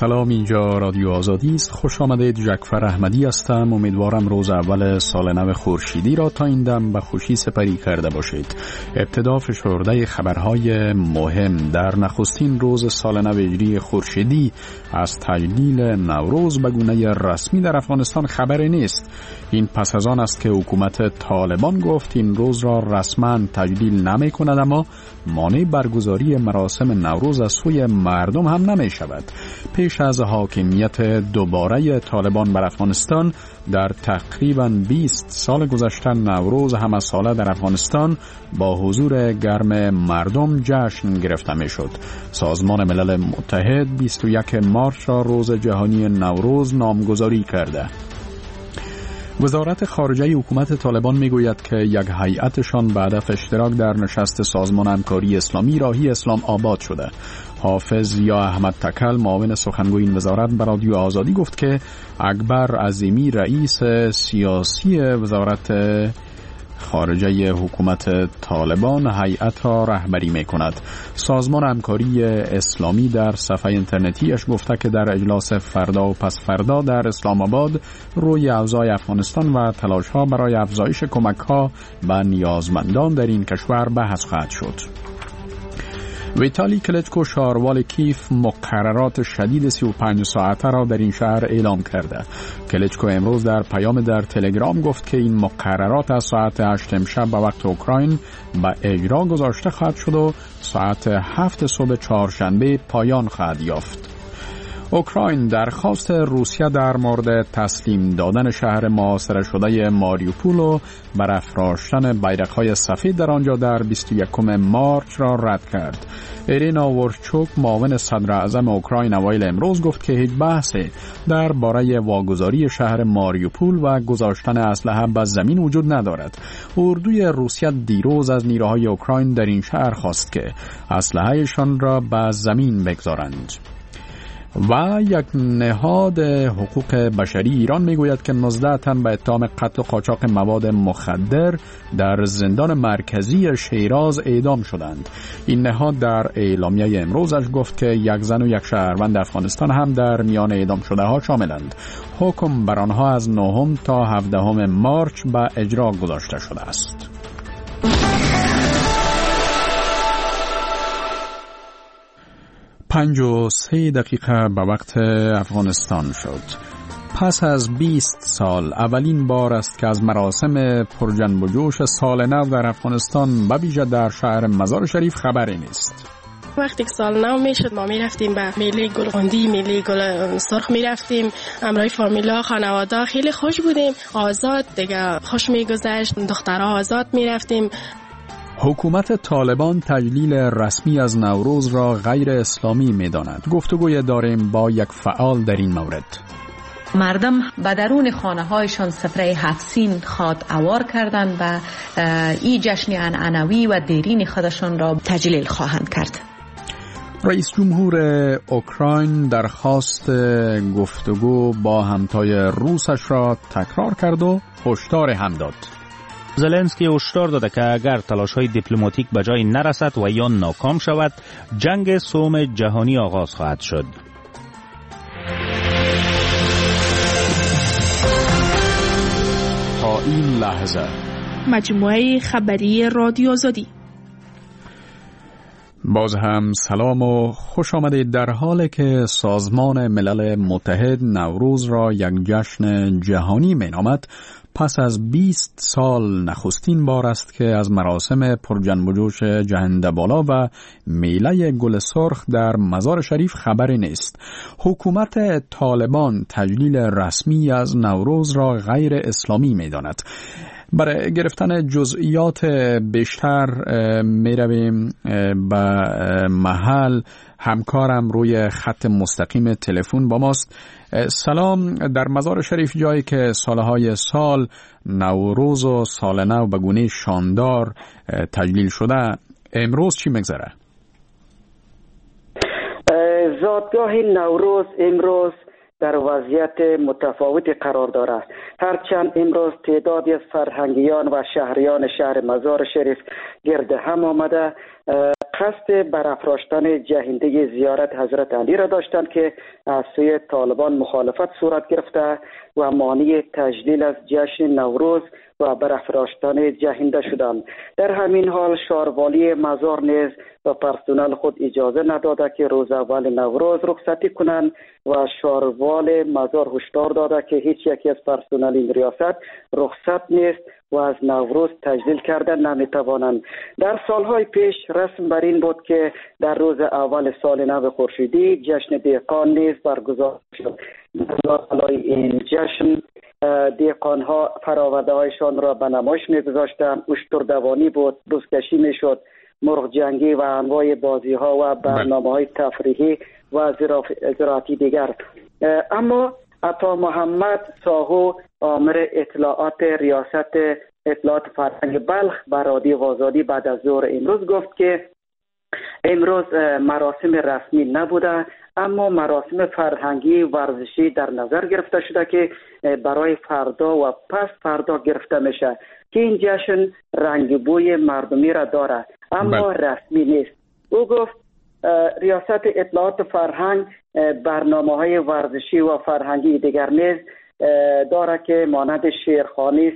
سلام، اینجا رادیو آزادی است. خوش آمدید. جعفر احمدی هستم. امیدوارم روز اول سال نو خورشیدی را تا این دم به خوشی سپری کرده باشید. ابتدا فشرده خبرهای مهم. در نخستین روز سال نو هجری خورشیدی از تجلیل نوروز به گونه رسمی در افغانستان خبری نیست. این پس از آن است که حکومت طالبان گفت این روز را رسما تجلیل نمی کند، اما مانع برگزاری مراسم نوروز از سوی مردم هم نمی شود. پیش از حاکمیت دوباره طالبان بر افغانستان در تقریباً 20 سال گذشته نوروز همه ساله در افغانستان با حضور گرم مردم جشن گرفته می شد. سازمان ملل متحد 21 مارس را روز جهانی نوروز نامگذاری کرده. وزارت خارجه حکومت طالبان میگوید که یک هیئتشان به هدف اشتراک در نشست سازمان همکاری اسلامی راهی اسلام آباد شده. حافظ یا احمد تکل معاون سخنگوی این وزارت به رادیو آزادی گفت که اکبر عظیمی رئیس سیاسی وزارت خارجه حکومت طالبان هیئت را رهبری می کند. سازمان همکاری اسلامی در صفحه اینترنتیش گفته که در اجلاس فردا و پس فردا در اسلام آباد روی اوضاع افغانستان و تلاش‌ها برای افزایش کمک‌ها به نیازمندان در این کشور بحث خواهد شد. ویتالی کلچکو شاروال کیف مقررات شدید 35 ساعته را در این شهر اعلام کرده. کلچکو امروز در پیام در تلگرام گفت که این مقررات از ساعت 8 امشب به وقت اوکراین به اجرا گذاشته خواهد شد و ساعت 7 صبح چهارشنبه پایان خواهد یافت. اوکراین درخواست روسیه در مورد تسلیم دادن شهر محاصره شده ماریوپول و برافراشتن بیرق‌های سفید در آنجا در 21 مارس را رد کرد. ایرینا ورچوک معاون صدر اعظم اوکراین اوایل امروز گفت که هیچ بحثی درباره واگذاری شهر ماریوپول و گذاشتن اسلحه به زمین وجود ندارد. اردوی روسیه دیروز از نیروهای اوکراین در این شهر خواست که اسلحه‌شان را به زمین بگذارند. و یک نهاد حقوق بشری ایران میگوید که 19 تن به اتهام قتل و قاچاق مواد مخدر در زندان مرکزی شیراز اعدام شدند. این نهاد در اعلامیه امروزش گفت که یک زن و یک شهروند افغانستان هم در میان اعدام شده ها شاملند. حکم بر آنها از 9 تا 17 مارس به اجرا گذاشته شده است. 5:03 به وقت افغانستان شد. پس از 20 سال اولین بار است که از مراسم پرجنب و جوش سال نو در افغانستان به ویژه در شهر مزار شریف خبری نیست. وقتی که سال نو میشد ما میرفتیم به میله گلقندی، میله گل سرخ میرفتیم همراه فامیلا خانواده، خیلی خوش بودیم، آزاد دیگه خوش میگذشت، دخترها آزاد میرفتیم. حکومت طالبان تجلیل رسمی از نوروز را غیر اسلامی می‌داند. گفتگوی داریم با یک فعال در این مورد. مردم به درون خانه‌هایشان سفره 7 سین خواد اوار کردند و این جشن عنعنوی و دیرین خودشان را تجلیل خواهند کرد. رئیس جمهور اوکراین درخواست گفتگو با همتای روسش را تکرار کرد و هشدار هم داد. زلنسکی هشدار داده که اگر تلاش‌های دیپلماتیک به جای نرسد و یا ناکام شود، جنگ سوم جهانی آغاز خواهد شد. تا این لحظه مجموعه خبری رادیو آزادی. باز هم سلام و خوش آمدید. در حالی که سازمان ملل متحد نوروز را یک جشن جهانی مینامد، پس از 20 سال نخستین بار است که از مراسم پرجنب و جوش جهنده بالا و میله گل سرخ در مزار شریف خبری نیست. حکومت طالبان تجلیل رسمی از نوروز را غیر اسلامی می‌داند. برای گرفتن جزئیات بیشتر می رویم به محل. همکارم روی خط مستقیم تلفن با ماست. سلام. در مزار شریف، جایی که سالهای سال نوروز و سال نو به گونه شاندار تجلیل شده، امروز چی میگذره؟ زادگاه نوروز امروز در وضعیت متفاوتی قرار دارد. هرچند امروز تعدادی از فرهنگیان و شهریان شهر مزار شریف گرد هم آمده قصد برافراشتن جهنده زیارت حضرت علی را داشتند که از سوی طالبان مخالفت صورت گرفته و مانع تجلیل از جشن نوروز و برافراشتن جهنده شدند. در همین حال شهروالی مزار نیز و پرسنل خود اجازه نداده که روز اول نوروز رخصتی کنند و شهروال مزار هشدار داده که هیچ یکی از پرسنل این ریاست رخصت نیست و از نوروز تجلیل کردن نمیتوانند. در سالهای پیش رسم بر این بود که در روز اول سال نو خورشیدی جشن دهقان نیز برگزار شد. برای این جشن دهقان‌ها فراورده هایشان را به نمایش می‌گذاشتند. اشتر دوانی بود، بزکشی می‌شد، مرغ جنگی و انواع بازی‌ها و برنامه‌های تفریحی و زراعتی دیگر. اما عطا محمد ساهو آمر اطلاعات ریاست اطلاعات فرهنگ بلخ بر رادیو آزادی بعد از ظهر امروز گفت که امروز مراسم رسمی نبوده، اما مراسم فرهنگی ورزشی در نظر گرفته شده که برای فردا و پس فردا گرفته میشه که این جشن رنگ بوی مردمی را داره اما رسمی نیست. او گفت ریاست اطلاعات فرهنگ برنامه‌های ورزشی و فرهنگی دیگر نیز داره که مانند شیرخوانی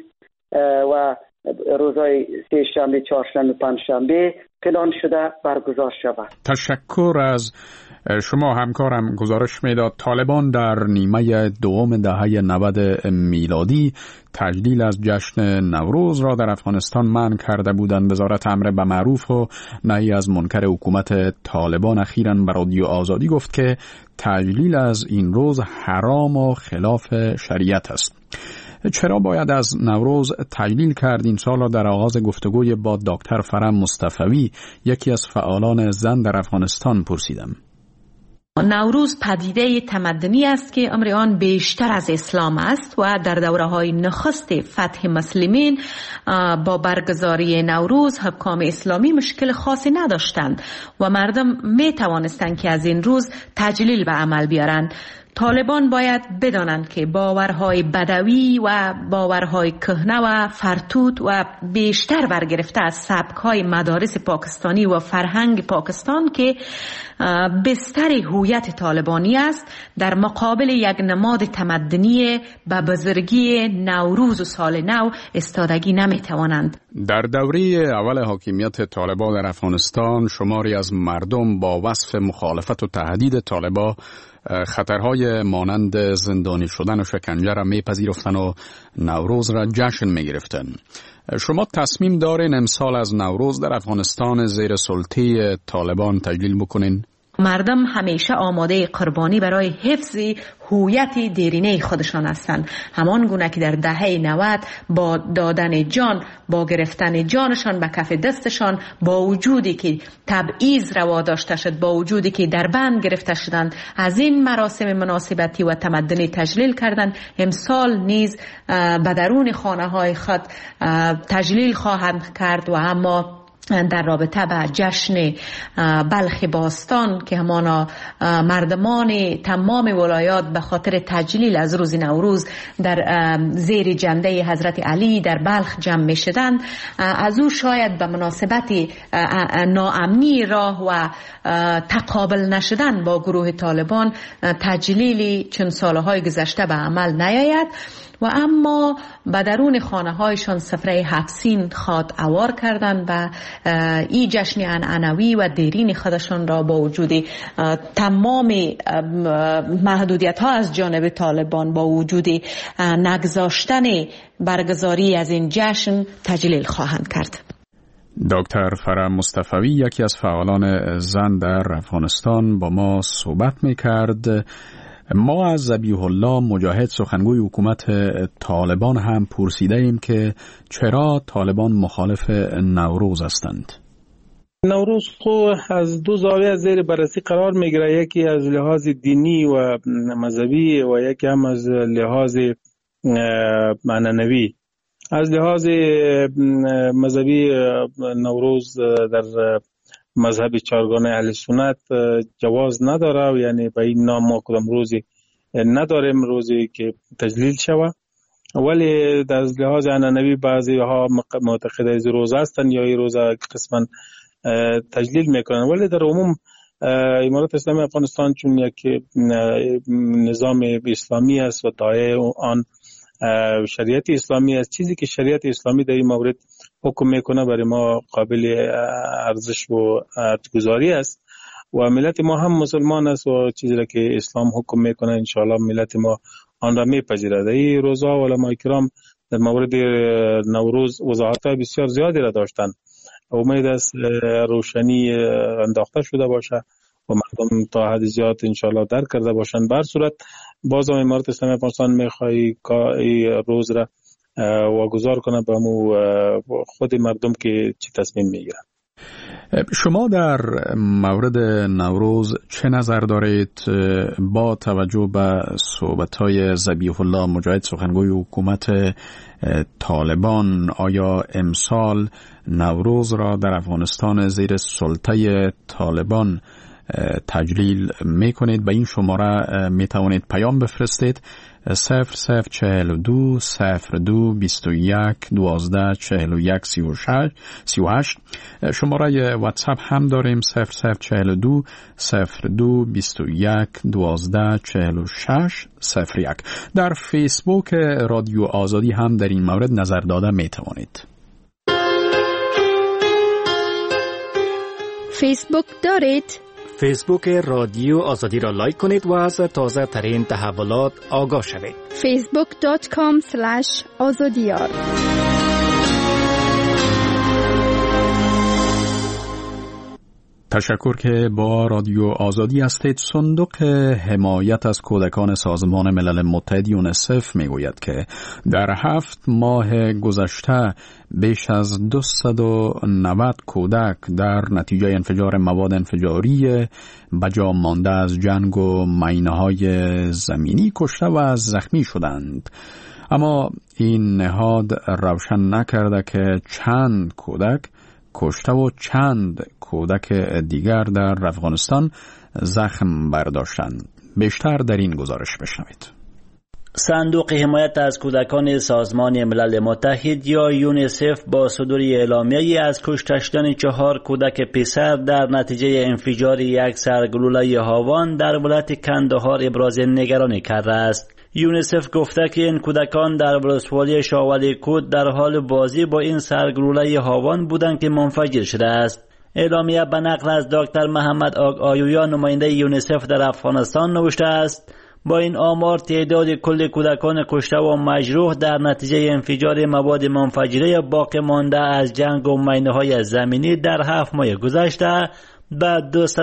و روزهای سه شنبه، چهارشنبه، پنجشنبه پلان شده برگزار شود. تشکر از شما همکارم. گزارش میداد طالبان در نیمه دوم دهه 90 میلادی تجلیل از جشن نوروز را در افغانستان منع کرده بودند. وزارت امر به معروف و نهی از منکر حکومت طالبان اخیراً به رادیو آزادی گفت که تجلیل از این روز حرام و خلاف شریعت است. چرا باید از نوروز تجلیل کرد؟ این سال را در آغاز گفتگوی با دکتر فرم مصطفوی، یکی از فعالان زن در افغانستان، پرسیدم. نوروز پدیده تمدنی است که امر آن بیشتر از اسلام است و در دوره‌های نخست فتح مسلمین با برگزاری نوروز حکام اسلامی مشکل خاصی نداشتند و مردم می توانستند که از این روز تجلیل به عمل بیارند. طالبان باید بدانند که باورهای بدوی و باورهای کهنه و فرتوت و بیشتر برگرفته از سبک‌های مدارس پاکستانی و فرهنگ پاکستان که بستر هویت طالبانی است در مقابل یک نماد تمدنی به بزرگی نوروز و سال نو استادگی نمی‌توانند. در دوره اول حاکمیت طالبان در افغانستان شماری از مردم با وصف مخالفت و تهدید طالبان خطرهای مانند زندانی شدن و شکنجه را میپذیرفتن و نوروز را جشن میگرفتن. شما تصمیم دارین امسال از نوروز در افغانستان زیر سلطه طالبان تجلیل بکنین؟ مردم همیشه آماده قربانی برای حفظ هویت دیرینه خودشان هستند، همان گونه که در دهه 90 با دادن جان، با گرفتن جانشان به کف دستشان، با وجودی که تبعیض روا داشته شد، با وجودی که در بند گرفته شدند، از این مراسم مناسبتی و تمدنی تجلیل کردند. امسال نیز به درون خانه های خود تجلیل خواهند کرد و اما در رابطه به جشن بلخ باستان که همانا مردمان تمام ولایات به خاطر تجلیل از روز نوروز در زیر جنده حضرت علی در بلخ جمع می شدند، از او شاید به مناسبت ناامنی راه و تقابل نشدن با گروه طالبان تجلیلی چند سالهای گذشته به عمل نیاید و اما به درون خانه هایشان سفره حفسین خواد اوار کردند و این جشن عنعنوی و دیرین خودشان را با وجود تمام محدودیت ها از جانب طالبان، با وجود نگذاشتن برگزاری از این جشن تجلیل خواهند کرد. دکتر فرم مصطفوی، یکی از فعالان زن در افغانستان، با ما صحبت میکرد. ما از ذبیح الله مجاهد، سخنگوی حکومت طالبان، هم پرسیده ایم که چرا طالبان مخالف نوروز هستند. نوروز خو از دو زاویه زیر بررسی قرار میگیره، یکی از لحاظ دینی و مذهبی و یکی هم از لحاظ معنوی. از لحاظ مذهبی نوروز در مذهب چهارگانه اهل سنت جواز نداره و یعنی به این نام ما کدام روزی نداریم روزی که تجلیل شود، ولی در لحاظ عنعنوی بعضی ها معتقد از روز هستند یا این روز قسما تجلیل میکنن. ولی در عموم امارات اسلامی افغانستان چون یک نظام اسلامی است و داعیه آن شریعت اسلامی است، چیزی که شریعت اسلامی در این مورد حکم میکنه برای ما قابل ارزش و ارزش‌گذاری است و ملت ما هم مسلمان است و چیزی را که اسلام حکم میکنه انشاءالله ملت ما آن را میپذیرد. این روزها علماء کرام در مورد نوروز وضاحت‌های بسیار زیادی را داشتند. امید است روشنی انداخته شده باشه و مردم تا حد زیاد انشاءالله درک کرده باشند. به هر صورت باز هم امارات اسلامی افغانستان میخوای این روز را واگذار کنه به خود مردم که چی تصمیم میگیرن. شما در مورد نوروز چه نظر دارید با توجه به صحبت‌های ذبیح الله مجاهد سخنگوی حکومت طالبان؟ آیا امسال نوروز را در افغانستان زیر سلطه طالبان تجلیل میکنید؟ به این شماره میتوانید پیام بفرستید 0042 02 21 12 41 38. شماره واتساپ هم داریم 0042 02 21 12 46 01. در فیسبوک رادیو آزادی هم در این مورد نظر داده میتوانید. فیسبوک دارید؟ فیسبوک رادیو آزادی را لایک کنید و از تازه ترین تحولات آگاه شوید. facebook.com/azadiyar. تشکر که با رادیو آزادی هستید. صندوق حمایت از کودکان سازمان ملل متحد یونیسف میگوید که در 7 ماه گذشته بیش از 290 کودک در نتیجه انفجار مواد انفجاری بجا مانده از جنگ و مینه‌های زمینی کشته و زخمی شدند. اما این نهاد روشن نکرده که چند کودک کشته و چند کودک دیگر در افغانستان زخم برداشتند. بیشتر در این گزارش بشنوید. صندوق حمایت از کودکان سازمان ملل متحد یا یونیسف با صدور اعلامیه‌ای از کشته شدن 4 کودک پسر در نتیجه انفجار یک سرگلوله هاوان در ولایت کندهار ابراز نگرانی کرده است. یونیسف گفته که این کودکان در ولسوالی شاولی کود در حال بازی با این سرگلوله هاوان بودند که منفجر شده است. اعلامیه به نقل از دکتر محمد آیویا نماینده یونیسف در افغانستان نوشته است با این آمار تعداد کل کودکان کشته و مجروح در نتیجه انفجار مواد منفجره باقی مانده از جنگ و مینه‌های زمینی در 7 ماه گذشته به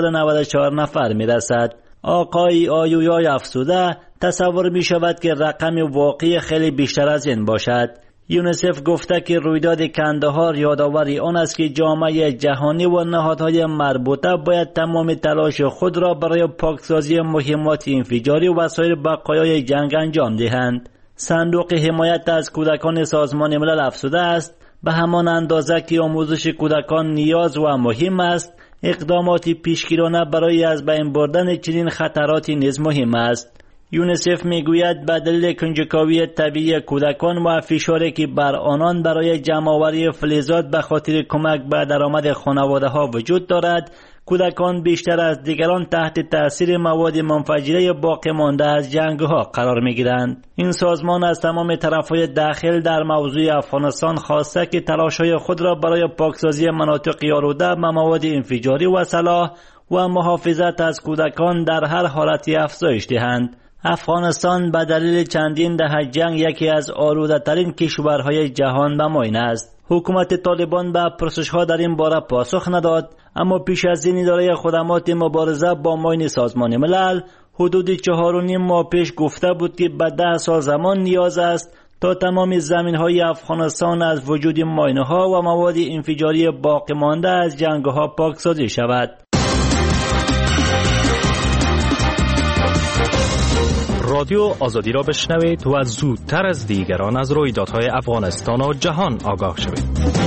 294 نفر میرسد. آقای آیویا افزوده تصور می شود که رقم واقعی خیلی بیشتر از این باشد. یونیسف گفته که رویداد کندهار یادآوری آن است که جامعه جهانی و نهادهای مربوطه باید تمام تلاش خود را برای پاکسازی مهمات انفجاری و سایر بقایای جنگ انجام دهند. صندوق حمایت از کودکان سازمان ملل افزوده است به همان اندازه که آموزش کودکان نیاز و مهم است، اقدامات پیشگیرانه برای از بین بردن چنین خطراتی نیز مهم است. یونیسف میگوید به دلیل کنجکاوی طبیعی کودکان و فشاری که بر آنان برای جمع‌آوری فلزات به خاطر کمک به درآمد خانواده‌ها وجود دارد، کودکان بیشتر از دیگران تحت تأثیر مواد منفجره باقی مانده از جنگ‌ها قرار می‌گیرند. این سازمان از تمام طرف‌های داخل در موضوع افغانستان خواسته که تلاش‌های خود را برای پاکسازی مناطق آلوده به مواد انفجاری و سلاح و محافظت از کودکان در هر حالتی افزایش دهند. افغانستان به دلیل چندین دهه جنگ یکی از آلوده‌ترین کشورهای جهان به معین است. حکومت طالبان به پرسش‌ها در این باره پاسخ نداد، اما پیش از این اداره خدمات مبارزه با معین سازمان ملل حدود 4.5 ماه پیش گفته بود که به 10 سال زمان نیاز است تا تمام زمین‌های افغانستان از وجود ماینه‌ها و مواد انفجاری باقی مانده از جنگ‌ها پاکسازی شود. رادیو آزادی را بشنوید و زودتر از دیگران از رویدادهای افغانستان و جهان آگاه شوید.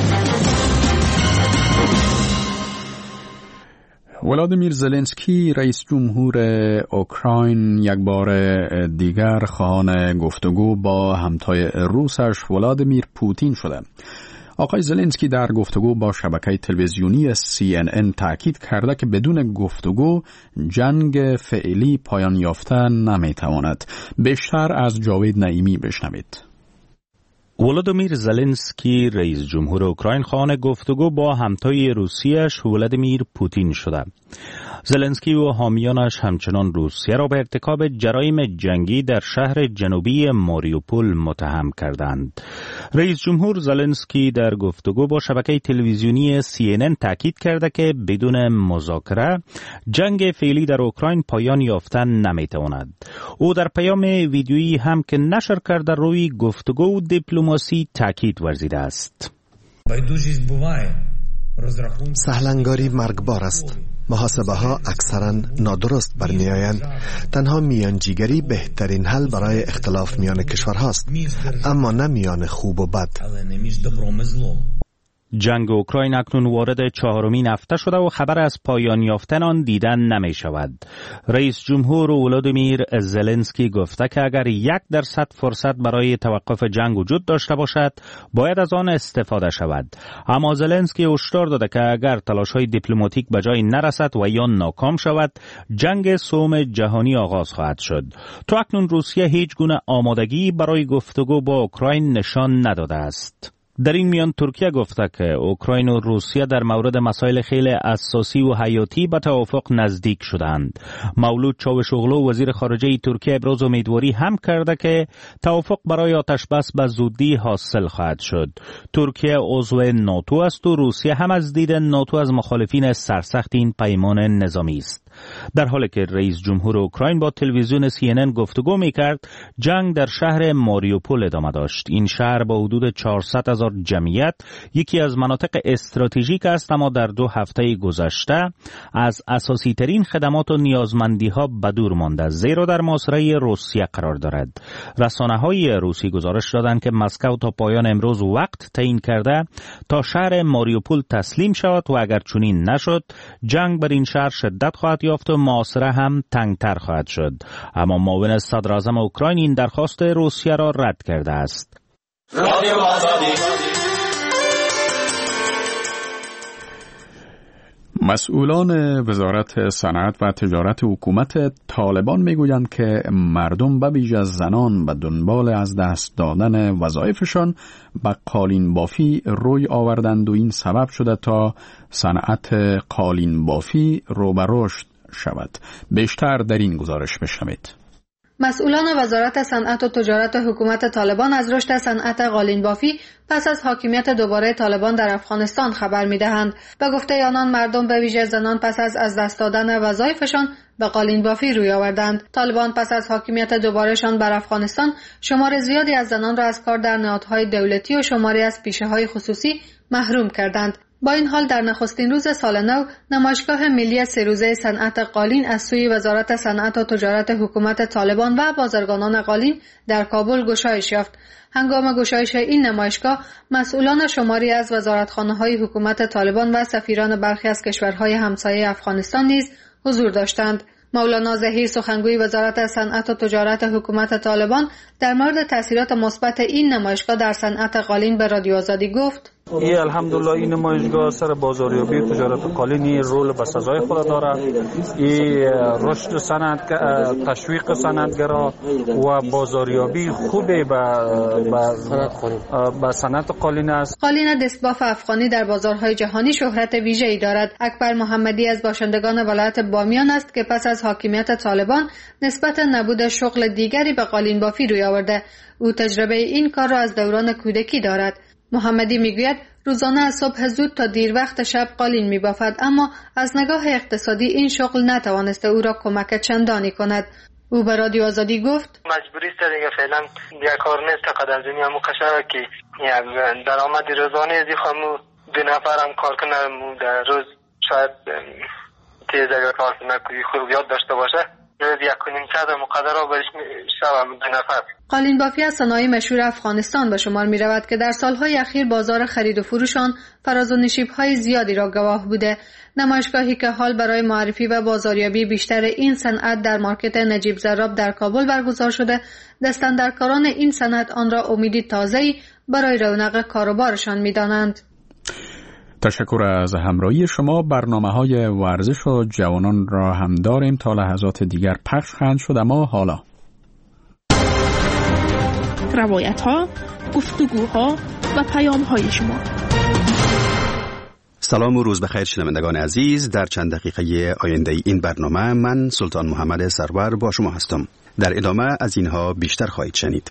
ولادیمیر زلنسکی رئیس جمهور اوکراین یک بار دیگر خواهان گفتگو با همتای روسش ولادیمیر پوتین شده. آقای زلنسکی در گفتگو با شبکه تلویزیونی CNN تاکید کرده که بدون گفتگو جنگ فعلی پایان یافته نمیتواند. بیشتر از جاوید نعیمی بشنوید. ولادیمیر زلنسکی رئیس جمهور اوکراین خواهان گفتگو با همتای روسیه‌اش ولادیمیر پوتین شده. زلنسکی و حامیانش همچنان روسیه را به ارتکاب جرایم جنگی در شهر جنوبی ماریوپول متهم کردند. رئیس جمهور زلنسکی در گفتگو با شبکه تلویزیونی CNN تاکید کرده که بدون مذاکره جنگ فعلی در اوکراین پایان یافته نمیتواند. او در پیام ویدیویی هم که نشر کرده روی گفتگو و دیپلماسی تاکید ورزیده است. سهلنگاری مرگبار است. محاسبه ها اکثرا نادرست برمی آیند. تنها میانجیگری بهترین حل برای اختلاف میان کشورهاست، اما نه میان خوب و بد. جنگ اوکراین اکنون وارد 4مین هفته شده و خبر از پایان یافتن آن دیدن نمی شود. رئیس جمهور ولادیمیر زلنسکی گفته که اگر 1% فرصت برای توقف جنگ وجود داشته باشد باید از آن استفاده شود. اما زلنسکی هشدار داده که اگر تلاش‌های دیپلماتیک به جای نرسد و یا ناکام شود جنگ سوم جهانی آغاز خواهد شد. تا اکنون روسیه هیچ گونه آمادگی برای گفتگو با اوکراین نشان نداده است. در این میان ترکیه گفته که اوکراین و روسیه در مورد مسائل خیلی اساسی و حیاتی به توافق نزدیک شدند. مولود چاوشوغلو وزیر خارجه ترکیه ابراز امیدواری هم کرده که توافق برای آتشبس به زودی حاصل خواهد شد. ترکیه عضو ناتو است و روسیه هم از دید ناتو از مخالفین سرسخت این پیمان نظامی است. در حالی که رئیس جمهور اوکراین با تلویزیون CNN گفتگو می‌کرد، جنگ در شهر ماریوپول ادامه داشت. این شهر با حدود 400,000 جمعیت یکی از مناطق استراتژیک است، اما در 2 هفته گذشته از اساسی ترین خدمات و نیازمندی‌ها به دور مانده، زیرا در محاصره روسیه قرار دارد. رسانه‌های روسی گزارش دادند که مسکو تا پایان امروز وقت تعیین کرده تا شهر ماریوپول تسلیم شود و اگر چنین نشد جنگ بر این شهر شدت خواهد یافت و محاصره هم تنگتر خواهد شد. اما معاون صدر اعظم اوکراین این درخواست روسیه را رد کرده است. مسئولان وزارت صنعت و تجارت حکومت طالبان میگویند که مردم به ویژه زنان به دنبال از دست دادن وظایفشان به قالین بافی روی آوردند و این سبب شده تا صنعت قالین بافی رو به رشد شود. بیشتر در این گزارش بشنوید. مسئولان وزارت صنعت و تجارت حکومت طالبان از رشد صنعت قالین بافی پس از حاکمیت دوباره طالبان در افغانستان خبر می‌دهند. به گفته آنان مردم به ویژه زنان پس از دست دادن وظایفشان به قالین بافی روی آوردند. طالبان پس از حاکمیت دوبارهشان بر افغانستان شمار زیادی از زنان را از کار در نهادهای دولتی و شماری از پیشه‌های خصوصی محروم کردند. با این حال در نخستین روز سال نو نمایشگاه ملی 3 روزه صنعت قالین از سوی وزارت صنعت و تجارت حکومت طالبان و بازرگانان قالین در کابل گشایش یافت. هنگام گشایش این نمایشگاه مسئولان شماری از وزارتخانه‌های حکومت طالبان و سفیران برخی از کشورهای همسایه افغانستان نیز حضور داشتند. مولانا ظهیر سخنگوی وزارت صنعت و تجارت حکومت طالبان در مورد تاثیرات مثبت این نمایشگاه در صنعت قالین به رادیو آزادی گفت: الحمدلله این نمایشگاه سر بازاریابی تجارت قالینی رول به سزای خود دارد. این رشد صنعت، تشویق صنعتگرا و بازاریابی خوبی به صنعت قالین است. قالین دستباف افغانی در بازارهای جهانی شهرت ویژه‌ای دارد. اکبر محمدی از باشندگان ولایت بامیان است که پس از حاکمیت طالبان نسبت نبود شغل دیگری به قالین بافی روی آورده. او تجربه این کار را از دوران کودکی دارد. محمدی میگوید روزانه از صبح زود تا دیر وقت شب قالین میبافد، اما از نگاه اقتصادی این شغل نتوانسته او را کمک چندانی کند. او به رادیو آزادی گفت: مجبوری است دیگه، فعلا یک کار نیست قد از دنیا مکشره که درآمد روزانه از خمو 2 نفر هم کار کنه در روز شاید تیز اگر کار کنه خوب یاد داشته باشه روز 1.5 ساعت مقدره برش شوم 2 نفر. قالین بافی از صنایع مشهور افغانستان به شمار می رود که در سالهای اخیر بازار خرید و فروش آن فراز و نشیب‌های زیادی را گواه بوده. نمایشگاهی که حال برای معرفی و بازاریابی بیشتر این صنعت در مارکت نجیب زراب در کابل برگزار شده، دستاندرکاران این صنعت آن را امیدی تازه‌ای برای رونق کاروبارشان می‌دانند. تشکر از همراهی شما. برنامه‌های ورزش و جوانان را هم داریم، تا لحظات دیگر پخش خواهند شد. اما حالا روایت‌ها، گفتگوها و پیام‌های شما. سلام و روز بخیر شنوندگان عزیز. در چند دقیقه آینده این برنامه من سلطان محمد سرور با شما هستم. در ادامه از اینها بیشتر خواهید شنید.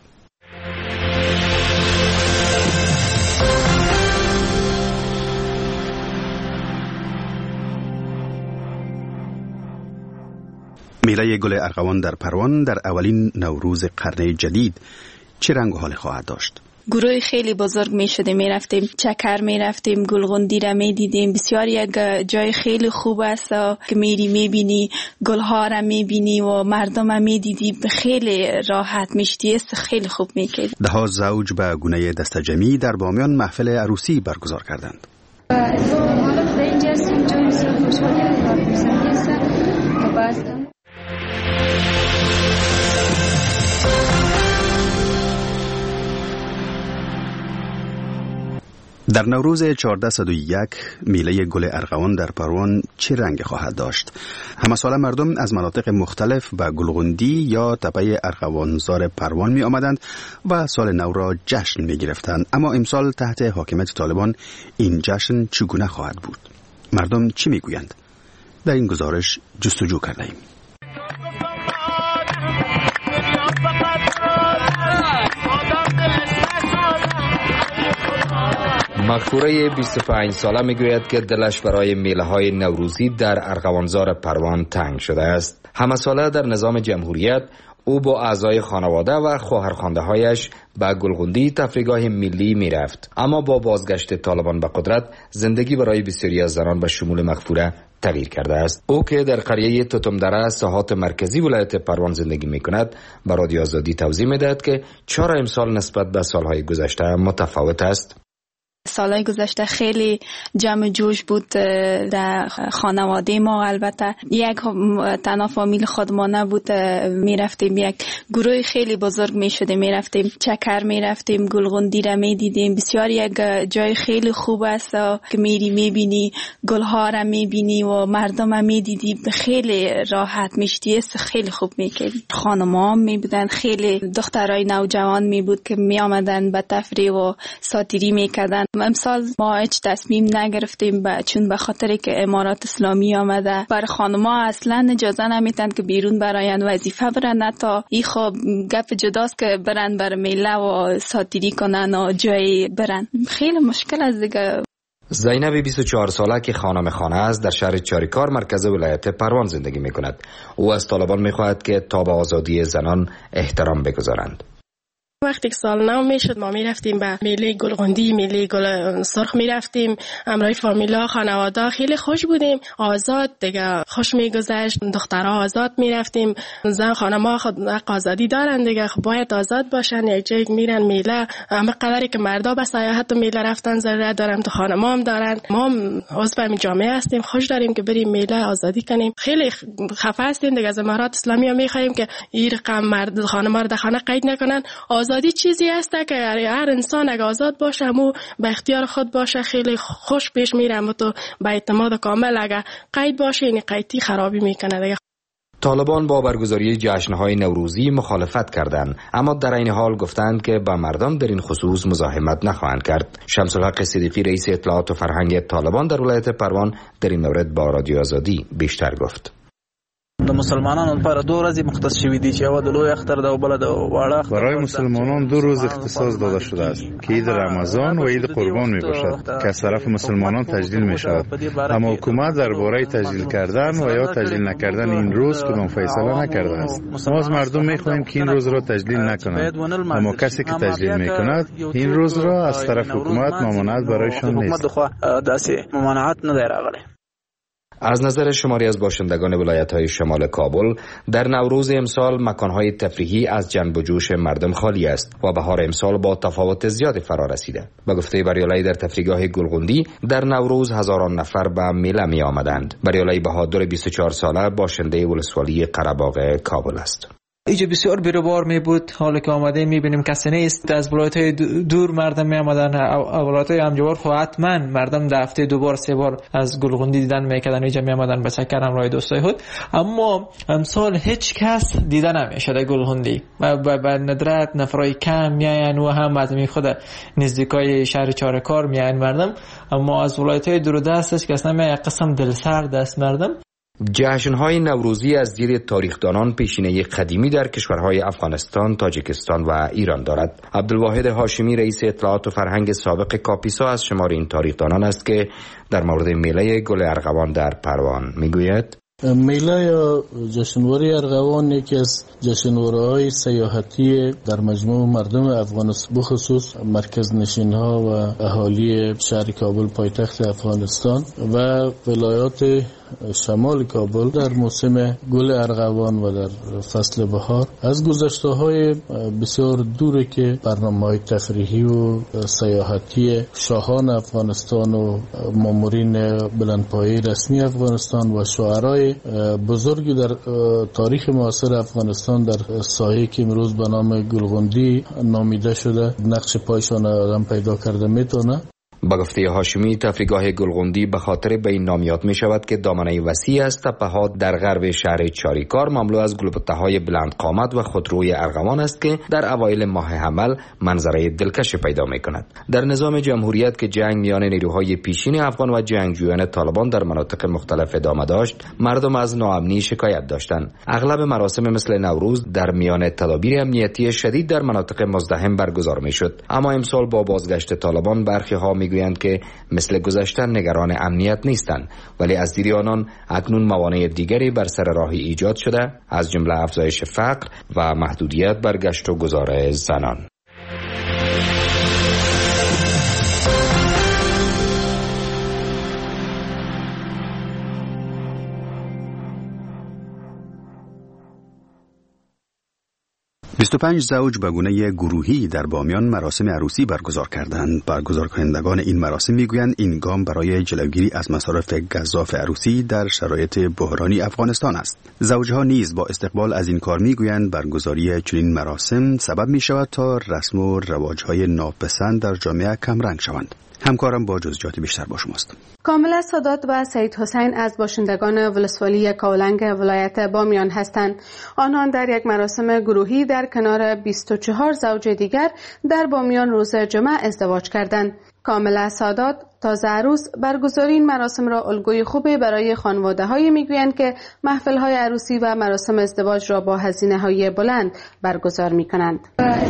میله گل ارغوان در پروان در اولین نوروز قرن جدید چه رنگ و حالی خواهد داشت؟ گروه خیلی بزرگ می شده، می رفتیم چکر، می رفتیم گلغندی را می دیدیم. بسیار یک جای خیلی خوب است که میری می بینی گلها را می بینی و مردم را می دیدی، خیلی راحت می شدی، خیلی خوب می کردی. ده زوج به گونه دسته جمعی در بامیان محفل عروسی برگزار کردند. در نوروز 1401 میله گل ارغوان در پروان چه رنگ خواهد داشت؟ همساله مردم از مناطق مختلف به گلغندی یا تپه ارغوانزار پروان می آمدند و سال نو را جشن می گرفتند. اما امسال تحت حاکمیت طالبان این جشن چگونه خواهد بود؟ مردم چی می گویند؟ در این گزارش جستجو کرده ایم. مغفوره 25 ساله میگوید که دلش برای میله های نوروزی در ارغوانزار پروان تنگ شده است. همه ساله در نظام جمهوریت او با اعضای خانواده و خواهرخوانده هایش به گلغندی تفریحگاه ملی می رفت. اما با بازگشت طالبان به قدرت زندگی برای بسیاری از زنان به شمول مغفوره تغییر کرده است. او که در قریه توتمدره ساحات مرکزی ولایت پروان زندگی می کند به رادیو آزادی توضیح می دهد که چرا امسال نسبت به سالهای گذشته متفاوت است. سالهای گذشته خیلی جمع جوش بود در خانواده ما. البته یک تنها فامیل خودمانه بود، می رفتیم یک گروه خیلی بزرگ می شده، می رفتیم چکر، می رفتیم گلغندی را می دیدیم. بسیار یک جای خیلی خوب است که میری می بینی گلها را می بینی و مردم را می دیدی، خیلی راحت می شدی، خیلی خوب می کردی. خانم‌ها می بودن، خیلی دخترای نوجوان می بود که می آمدن به تفریح و ساتیری می کردن. امسال ما هیچ تصمیم نگرفتیم چون به خاطر که امارات اسلامی آمده بر خانم‌ها اصلا اجازه نمیتن که بیرون براین وظیفه برن، تا این خب گپ جداست که برن بر میله و ساتیری کنن و جایی برن. خیلی مشکل است دیگه. زینب 24 ساله که خانم خانه است در شهر چاریکار مرکز ولایت پروان زندگی می کند. او از طالبان می خواهد که تا به آزادی زنان احترام بگذارند. وقتی که سال نو میشد ما میرفتیم به میله گلغندی، میله گل سرخ میرفتیم، همراه فامیلا، خانواده، خیلی خوش بودیم، آزاد دیگه، خوش میگذشت. دخترها آزاد میرفتیم، زن خانما خود آزادی دارن دیگه، باید آزاد باشن، یک جایی میرن میله. اما قدری که مردا به سیاحت و میله رفتن ضرورت دارن، تو خانما هم دارن. ما عضو همین جامعه هستیم، خوش داریم که بریم میله آزادی کنیم. خیلی خفه هستیم دیگه از امارات اسلامی، میخوایم که این رقم مرد خانما رو در خانه قید نکنن. آزادی چیزی است که هر انسان اگه آزاد باشه مو به اختیار خود باشه، خیلی خوش پیش میره. و تو با اعتماد کامل اگه قید باشه، این قیدی خرابی میکنه دیگه. طالبان با برگزاری جشن‌های نوروزی مخالفت کردند، اما در این حال گفتند که با مردم در این خصوص مزاحمت نخواهند کرد. شمس الحق صدیقی رئیس اطلاعات و فرهنگ طالبان در ولایت پروان در این مورد با رادیو آزادی بیشتر گفت. د مسلمانانو لپاره 2 ورځې مختص شوې دي چې یو د لوی اختر ده او بل د واړه اختر. برای مسلمانان 2 روز اختصاص داده شده است که عید رمضان و عید قربان می باشد که از طرف مسلمانان تجلیل می شود. اما حکومت درباره تجلیل کردن و یا تجلیل نکردن این روز کدام فیصله نکرده است. ما از مردم می خواهیم که این روز را تجلیل نکنند، اما کسی که تجلیل می کند این روز را از طرف حکومت ممانعت برایشان نیست. از نظر شماری از باشندگان ولایت‌های شمال کابل در نوروز امسال مکان‌های تفریحی از جنب و جوش مردم خالی است و بهار امسال با تفاوت زیادی فرا رسیده. به گفته بریالای در تفریحگاه گلغوندی در نوروز هزاران نفر به میله می آمدند. بریالای بهادر 24 ساله باشنده ولسوالی قره‌باغ کابل است. اینجا بسیار بیروبار می بود. حالا که آمده می بینیم کسی نیست. از ولایت‌های دور مردم می آمدن. ولایت‌های همجوار خو حتما مردم در هفته 2 بار 3 بار از گلغوندی دیدن میکردن. اینجا می آمدن به چکر همراه دوستای خود. اما امسال هیچ کس دیده نمیشه در گلغوندی. به ندرت نفرای کم میاین و هم از می خود نزدیکای شهر چارکار میاین مردم. اما از ولایت‌های دور دستش کس نمیاد. قسم دلسرد است مردم. جشن‌های نوروزی از دید تاریخدانان پیشینه قدیمی در کشورهای افغانستان، تاجیکستان و ایران دارد. عبدالواحد هاشمی رئیس اطلاعات و فرهنگ سابق کاپیسا از شمار این تاریخدانان است که در مورد میله گل ارغوان در پروان میگوید: میله یا جشنواره ارغوان یکی از جشنواره‌های سیاحتی در مجموع مردم افغانستان، بخصوص مرکز نشین‌ها و اهالی شهر کابل پایتخت افغانستان و ولایات شمال کابل در موسم گل ارغوان و در فصل بهار از گذشته‌های بسیار دوره که برنامه‌های تفریحی و سیاحتی شاهان افغانستان و مامورین بلندپایه رسمی افغانستان و شاعرای بزرگی در تاریخ معاصر افغانستان در ساحه که امروز به نام گلغوندی نامیده شده نقش پایشان آدم پیدا کرده میتونه. با گفته هاشمی تفریحگاه گلغوندی به خاطر به این نام یاد می شود که دامنه وسیع از تپه‌ها در غرب شهر چاریکار مملو از گلبته‌های بلند قامت و خودروی ارغوان است که در اوایل ماه حمل منظره دلکش پیدا می کند. در نظام جمهوریت که جنگ میان نیروهای پیشین افغان و جنگجویان طالبان در مناطق مختلف ادامه داشت، مردم از ناامنی شکایت داشتند. اغلب مراسم مثل نوروز در میان تدابیر امنیتی شدید در مناطق مزدحم برگزار می شد. اما امسال با بازگشت طالبان برخی‌ها میگویند که مثل گذشته نگران امنیت نیستند، ولی از دید آنان اکنون موانع دیگری بر سر راهی ایجاد شده، از جمله افزایش فقر و محدودیت بر گشت و گذار زنان. 25 زوج به گونه گروهی در بامیان مراسم عروسی برگزار کردند. برگزار کنندگان این مراسم میگویند این گام برای جلوگیری از مصارف گزاف عروسی در شرایط بحرانی افغانستان است. زوجها نیز با استقبال از این کار میگویند برگزاری چنین مراسم سبب می شود تا رسم و رواج‌های ناپسند در جامعه کمرنگ شوند. همکارم با جزئیات بیشتر با شماست. کاملا سادات و سید حسین از باشندگان ولسوالی کاولنگ ولایت بامیان هستند. آنان در یک مراسم گروهی در کنار 24 زوج دیگر در بامیان روز جمعه ازدواج کردند. کاملا سادات تازه عروس برگزاری این مراسم را الگوی خوبی برای خانواده‌های میگویند که محفل‌های عروسی و مراسم ازدواج را با هزینه‌های بلند برگزار می‌کنند.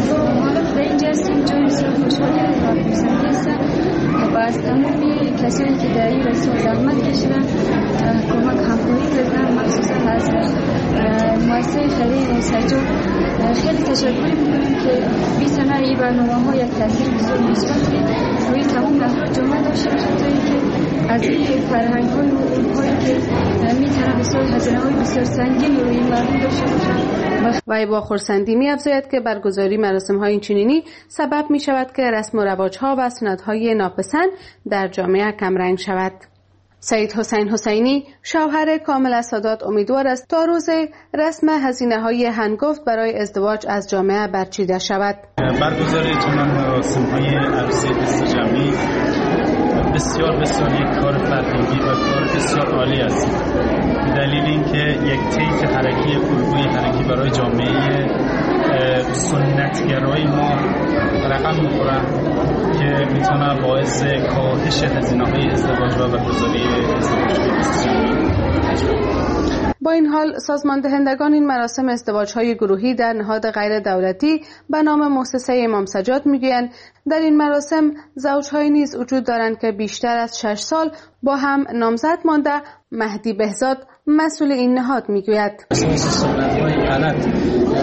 و از تمامی کسانی که در این رسم زحمت کشیدن کمک همکاری کردن، مخصوصا از مؤسسه خیریه سجاد خیلی تشکر می‌کنیم که بی‌ثمر این برنامه‌ها یک تاثیر بسیار مثبت روی تمام افراد جامعه داشته باشه تا اینکه از این فرهنگ‌های و علوم‌هایی که می‌تونه بسیار هزینه‌های بسیار سنگین روی مردم داشته باشند. و با خرسندی می‌افزاید که برگزاری مراسم‌های اینچنینی سبب می‌شود که رسم و رواج‌ها و سنت‌های ناپسند در جامعه کمرنگ شود. سید حسین حسینی شوهر کاملا سادات امیدوار است تا روز رسم هزینه‌های هنگفت برای ازدواج از جامعه برچیده شود. برگزاری چنین مراسم‌های عروسی دستجمعی بسیار یک کار فرهنگی و کار بسیار عالی است. دلیل اینکه یک طیف حرکتی الگوی حرکتی برای جامعه سنتگرای ما رقم می‌خوره که میتونه باعث کاهش هزینه‌های ازدواج و برگزاری ازدواج با این حال سازماندهندگان این مراسم ازدواج‌های گروهی در نهاد غیر دولتی به نام مؤسسه امام سجاد میگویند در این مراسم زوج‌های نیز وجود دارند که بیشتر از 6 سال با هم نامزد مانده. مهدی بهزاد مسئول این نهاد میگوید سنت‌های غلط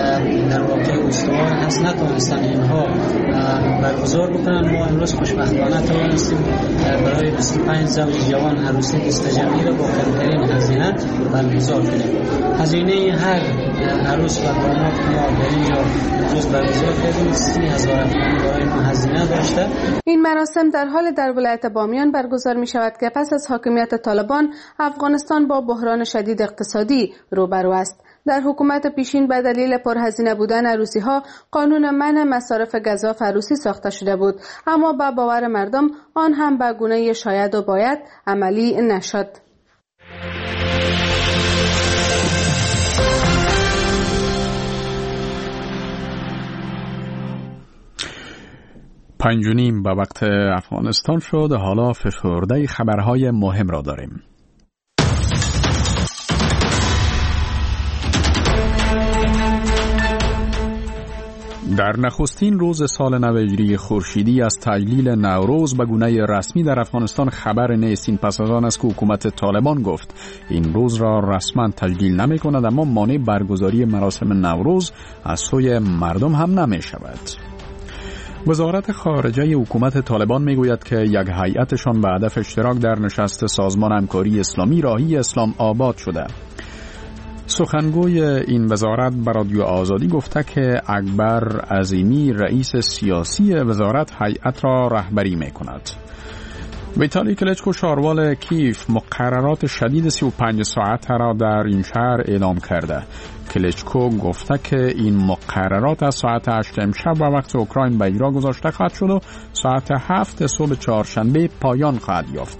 در واقع استوار هست نتوانستن اینها برگزار بکنن. ما امروز خوشبختانه توانستیم برای 25 زوج جوان عروسی دستجمعی را با کمترین هزینه برگزار کنیم. هزینه هر عروس و داماد ما در اینجا روز برگزار کردیم 30,000 افغانی برای ما هزینه داشته. این مراسم در حال در ولایت بامیان برگزار می شود که پس از حاکمیت طالبان افغانستان با بحران شدید اقتصادی روبرو است. در حکومت پیشین به دلیل پرهزینه بودن عروسی‌ها قانون منع مصارف گزاف عروسی ساخته شده بود، اما به باور مردم آن هم به گونه شاید و باید عملی نشد. پنج و نیم به وقت افغانستان شد. حالا فشرده خبرهای مهم را داریم. در نخستین روز سال نو هجری خورشیدی از تجلیل نوروز به گونه رسمی در افغانستان خبر نیست. این پس از آن است که حکومت طالبان گفت این روز را رسما تجلیل نمی کند، اما مانع برگزاری مراسم نوروز از سوی مردم هم نمی شود. وزارت خارجه حکومت طالبان میگوید که یک هیئتشان به هدف اشتراک در نشست سازمان همکاری اسلامی راهی اسلام آباد شده. سخنگوی این وزارت به رادیو آزادی گفته که اکبر عظیمی رئیس سیاسی وزارت هیئت را رهبری میکند. ویتالی کلچکو شاروال کیف مقررات شدید 35 ساعته را در این شهر اعلام کرده. کلچکو گفته که این مقررات از ساعت 8 امشب و وقت اوکراین به اجرا گذاشته خواهد شد و ساعت 7 صبح چهارشنبه پایان خواهد یافت.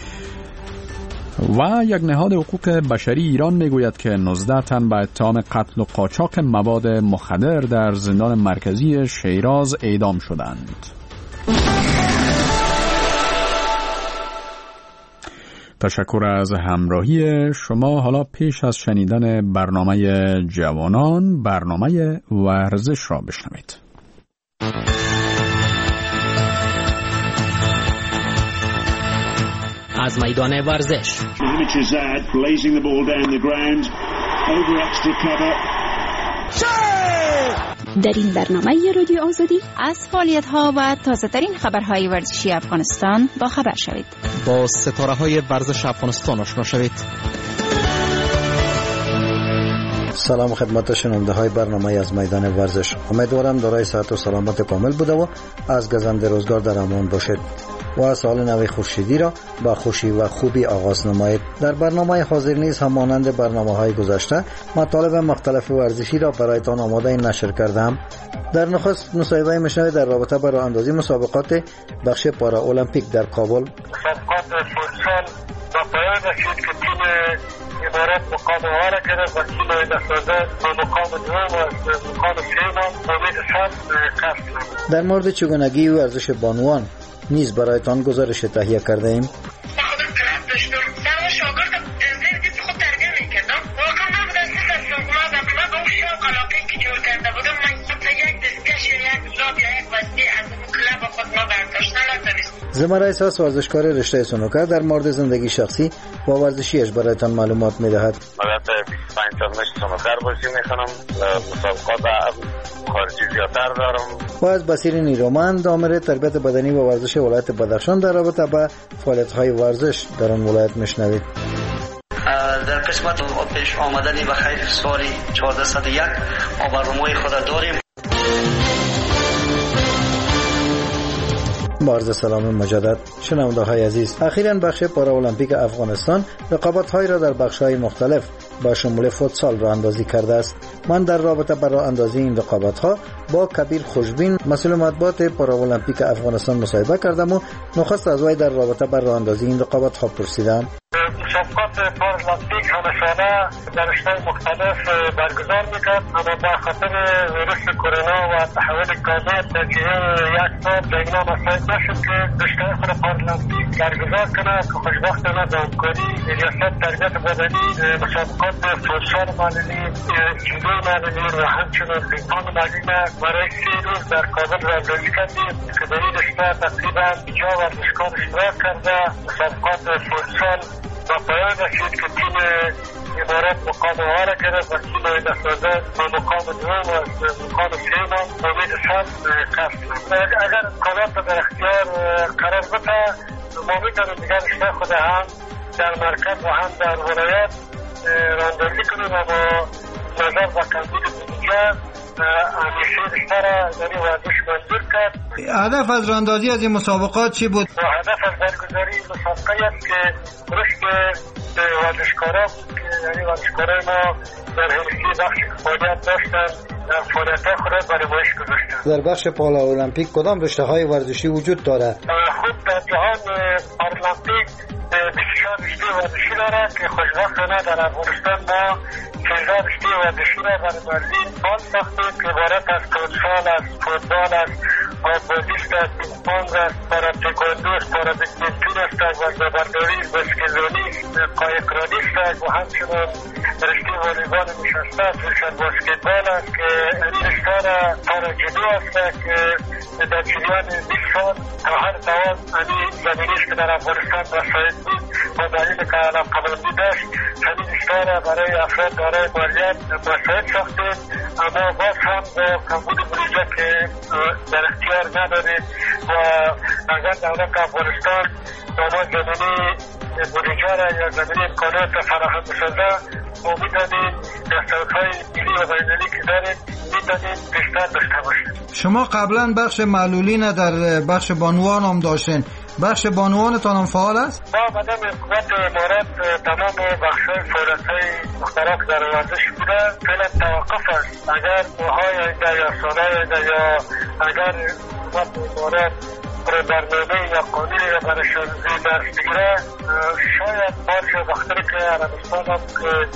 و یک نهاد حقوق بشری ایران میگوید که 19 تن به اتهام قتل و قاچاق مواد مخدر در زندان مرکزی شیراز اعدام شدند. تشکر از همراهی شما. حالا پیش از شنیدن برنامه جوانان، برنامه ورزش را بشنوید. از میدان ورزش در این برنامه رادیو آزادی از فعالیت‌ها و تازه‌ترین خبرهای ورزشی افغانستان با خبر شوید. با ستاره‌های ورزش افغانستان آشنا شوید. سلام خدمت شنونده های برنامه از میدان ورزش. امیدوارم دارای صحت و سلامت کامل بوده و از گزند روزگار در امان باشید و سال نو خورشیدی را با خوشی و خوبی آغاز نمایید. در برنامه حاضر نیز همانند برنامه‌های گذشته مطالب مختلف ورزشی را برایتان آماده نشر کردم. در نخست مصاحبه میشنوید در رابطه با راه اندازی مسابقات بخش پارا المپیک در کابل. مسابقات فوتسال با پایان رسید که تیم امارات مقام اول گرفت و تیم دستاورد با مقام دوم و مقام سوم امید صدر قصد. در مورد چگونگی ورزش بانوان نیز برایتان گزارش تهیه کرده ایم. زما رئیس ورزشکار رشته سنوکر در مورد زندگی شخصی و ورزشیش برایتان معلومات می‌دهد. البته 25 سال مشت سنوکر بازی می‌کنم، مسابقات خارجی زیادتر دارم. و از بصیر نیرومند آمر تربیت بدنی و ورزش ولایت بدخشان در رابطه با فعالیت‌های ورزش در آن ولایت می‌شنوید. در قسمت پیش آمدنی به خیر سال 1401 ما برنامه‌های خود داریم. با عرض سلام مجدد شنونده های عزیز، اخیراً بخش پارا المپیک افغانستان رقابت‌های را در بخش‌های مختلف با شمول فوتسال راه اندازی کرده است. من در رابطه با راه اندازی این رقابت‌ها با کبیر خوشبین مسئول مطبوعات پارا المپیک افغانستان مصاحبه کردم و نخست از وی در رابطه با راه اندازی این رقابت‌ها پرسیدم. مسابقات پارالمپیک همه ساله در رشته‌های مختلف برگزار می‌کرد، اما با خاطر ویروس کرونا و تحول کامل در یک سال دیگه مساعد نشد که رشته خود پارالمپیک برگزار کنه که خوشبختانه به همکاری ریاست تربیت بدنی مسابقات فوتسال معلولی، جودو معلولی و همچنین پینگ-پونگ معلولی برای 3 روز در کابل راه کردیم که در این رشته تقریبا 50 ورزشکار اشتراک کرده. مسابقات فوتسال با پایان رسید که تیم امارات مقام اول گرفت و تیم دستانداز با مقام دوم و مقام سوم امید صد کسب. اگر امکانات در اختیار قرار بده ما میتونیم دیگر رشته خود هم در مرکز و هم در ولایت راندازی کنیم و با نظر و کمبود بودجه همیشه رشته را در ورزش منظور کرد. هدف از راندازی از این مسابقات چی بود؟ هدف از برگزاری مسابقه است که رشد ورزشکاران یعنی ورزشکارای ما در حوزه بخش فعالیت داشتن فعالیت‌های خود را به نمایش گذاشتن. در بخش پارالیمپیک کدام رشته‌های ورزشی وجود دارد؟ خود در جهان پارالیمپیک بسیار رشته ورزشی دارد که خوشبختانه در افغانستان ما 13 رشته ورزشی را برای مردم فعال ساختیم که عبارت از فوتسال است، فوتبال است، آب‌بازی است، پینگ-پونگ است، پاراتکواندو است، پارابدمینتون است، وزنه‌برداری است، بسکتبالی است، قایقرانی است و همچنین رشته والیبال نشسته است، رشته باسکتبال است که این رشته را پاراجودو است که در جریان 20 سال تا هر دوام همین زمینی است که در افغانستان مساعد بود و دلیل که علاقه‌مندی داشت همین رشته را برای افراد دارای مالیات مساعد ساختیم. اما باز هم با کمبود بودجه که در اختیار نداریم و اگر دولت افغانستان با ما زمینی بودجه را یا زمینی امکانات فراهم بسازه ما می‌دانیم دستاوردهای ملی و بین‌المللی که داریم می‌دانیم بیشتر داشته باشیم. شما قبلا بخش معلولین در بخش بانوان هم داشتین. بخش بانوانتان هم فعال است؟ با مدام حکومت امارات تمام بخش‌های فعالیت‌های مختلف در ورزش بوده فعلا توقف است. اگر ماهای آینده یا سال‌های آینده یا اگر حکومت امارات برنامه یا قانونی را برایشان درس بگیره شاید باشه وقتی که عربستان هم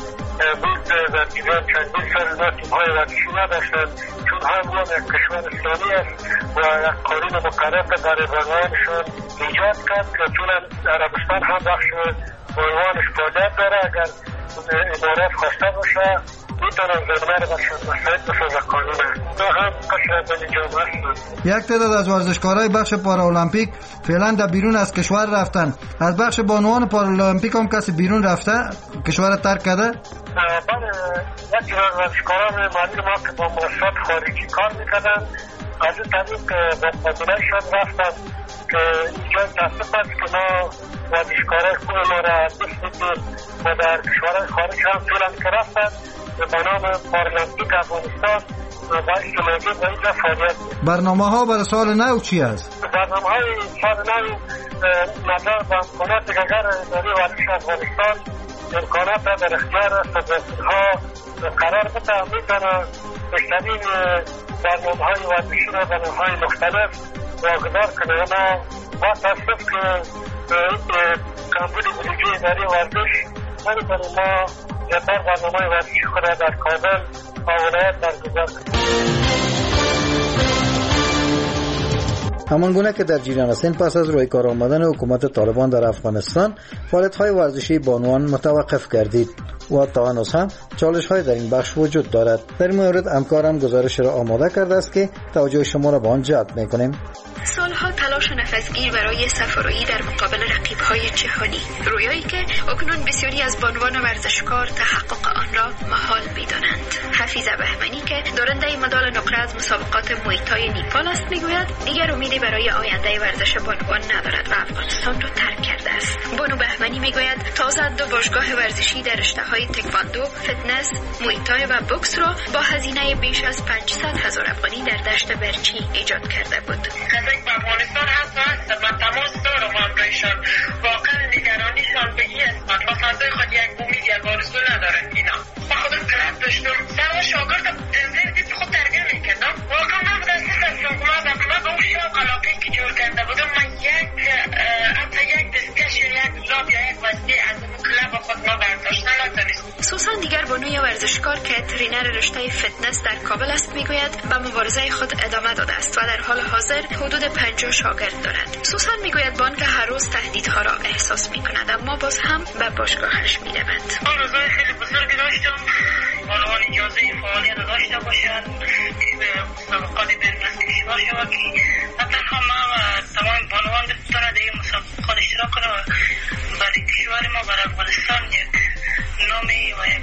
بود در جریان چندین سال اینا تیم‌های ورزشی نداشتند چون هم یک کشور اسلامی است و یک قانون مقرر برای بانوانشان ایجاد کرد که طول عربستان هم بخش بانوانش فعالیت داره. اگر امارات خواسته باشه میتونن زمینه رو برشان مساعد بسازه قانونه تو هم قشر از این جامعه هستند. یک تعداد از ورزشکارای بخش پارالیمپیک فعلا در بیرون از کشور رفتن. از بخش بانوان پارالیمپیک هم کسی بیرون رفته کشور ترک کرده؟ بله یک تعداد ورزشکاران معلوم ما که با مؤسسات خارجی کار میکردن از این طریق با قابلایشان رفتن که اینجا تصدیق است که ما ورزشکارای خود ما را دست میدیم و در کشورهای خارج هم فعلا که رفتن به نام پارالیمپیک افغانستان باعث موجود و اینجا فعالیت. برنامه‌ها برای سال نو چی است؟ برنامه‌های سال نو نظر و امکانات دیگر اداره ورزش افغانستان امکانات در اختیار فدراسیون‌ها قرار بده میتونه بیشترین برنامه‌های ورزشی را برنامه‌های مختلف واگذار کنه. اما با تاسف که کمبود بودجه اداره ورزش نمیتونه ما جبر برنامه ورزشی خود را در کابل و ولایت برگزار کنیم. همان گونه که در جریان است پس از روی کار آمدن حکومت طالبان در افغانستان فعالیت‌های ورزشی بانوان متوقف گردید و تا هنوز هم چالش‌های در این بخش وجود دارد. در این مورد همکارم گزارش را آماده کرده است که توجه شما را به آن جلب می‌کنیم. سالها تلاش نفسگیر برای سفارایی در مقابل رقیب‌های جهانی، رویایی که اکنون بسیاری از بانوان ورزشکار تحقق آن را محال می‌دانند. حفیظ بهمنی که دارنده مدال نقره از مسابقات مویتای نیپال است میگوید دیگر امیدی برای آینده ورزش بانوان ندارد و افغانستان را ترک کرده است. بانو بهمنی میگوید تازه 2 باشگاه ورزشی در رشته‌های تکواندو، فتنس، مویتای و بوکس را با هزینه بیش از 500,000 افغانی در دشت برچی ایجاد کرده بود. به افغانستان هست و تماس دارم همراهشان واقعا نگرانیشان به این اسمت و فضای خود یک امید یک آرزو ندارن. اینا با خودم کلاب داشتم سوا شاگردم زیر خود تربیه میکردم واقعا نبود از حکومت به اون شوق علاقه که جور کرده بودم من حتی یک دستکش یا یک لاب یا یک وسیله از اون کلاب خود ما برداشتن نتونست. سوسان دیگر بانوی ورزشکار که ترینر رشته فتنس در کابل است میگوید به مبارزه خود ادامه داده است و در حال حاضر حدود 50 شاگرد دارد. سوسان میگوید بان که هر روز تهدیدها را احساس میکند اما باز هم به باشگاهش میرود. آرزوی خیلی بزرگی داشتم بانوان اجازه فعالیت داشته باشند به مسابقات بین‌المللی کشور شود که تنها ما و تمام بانوان بتوانند در این مسابقات اشتراک کنند و برای کشور ما برای افغانستان یک نامی و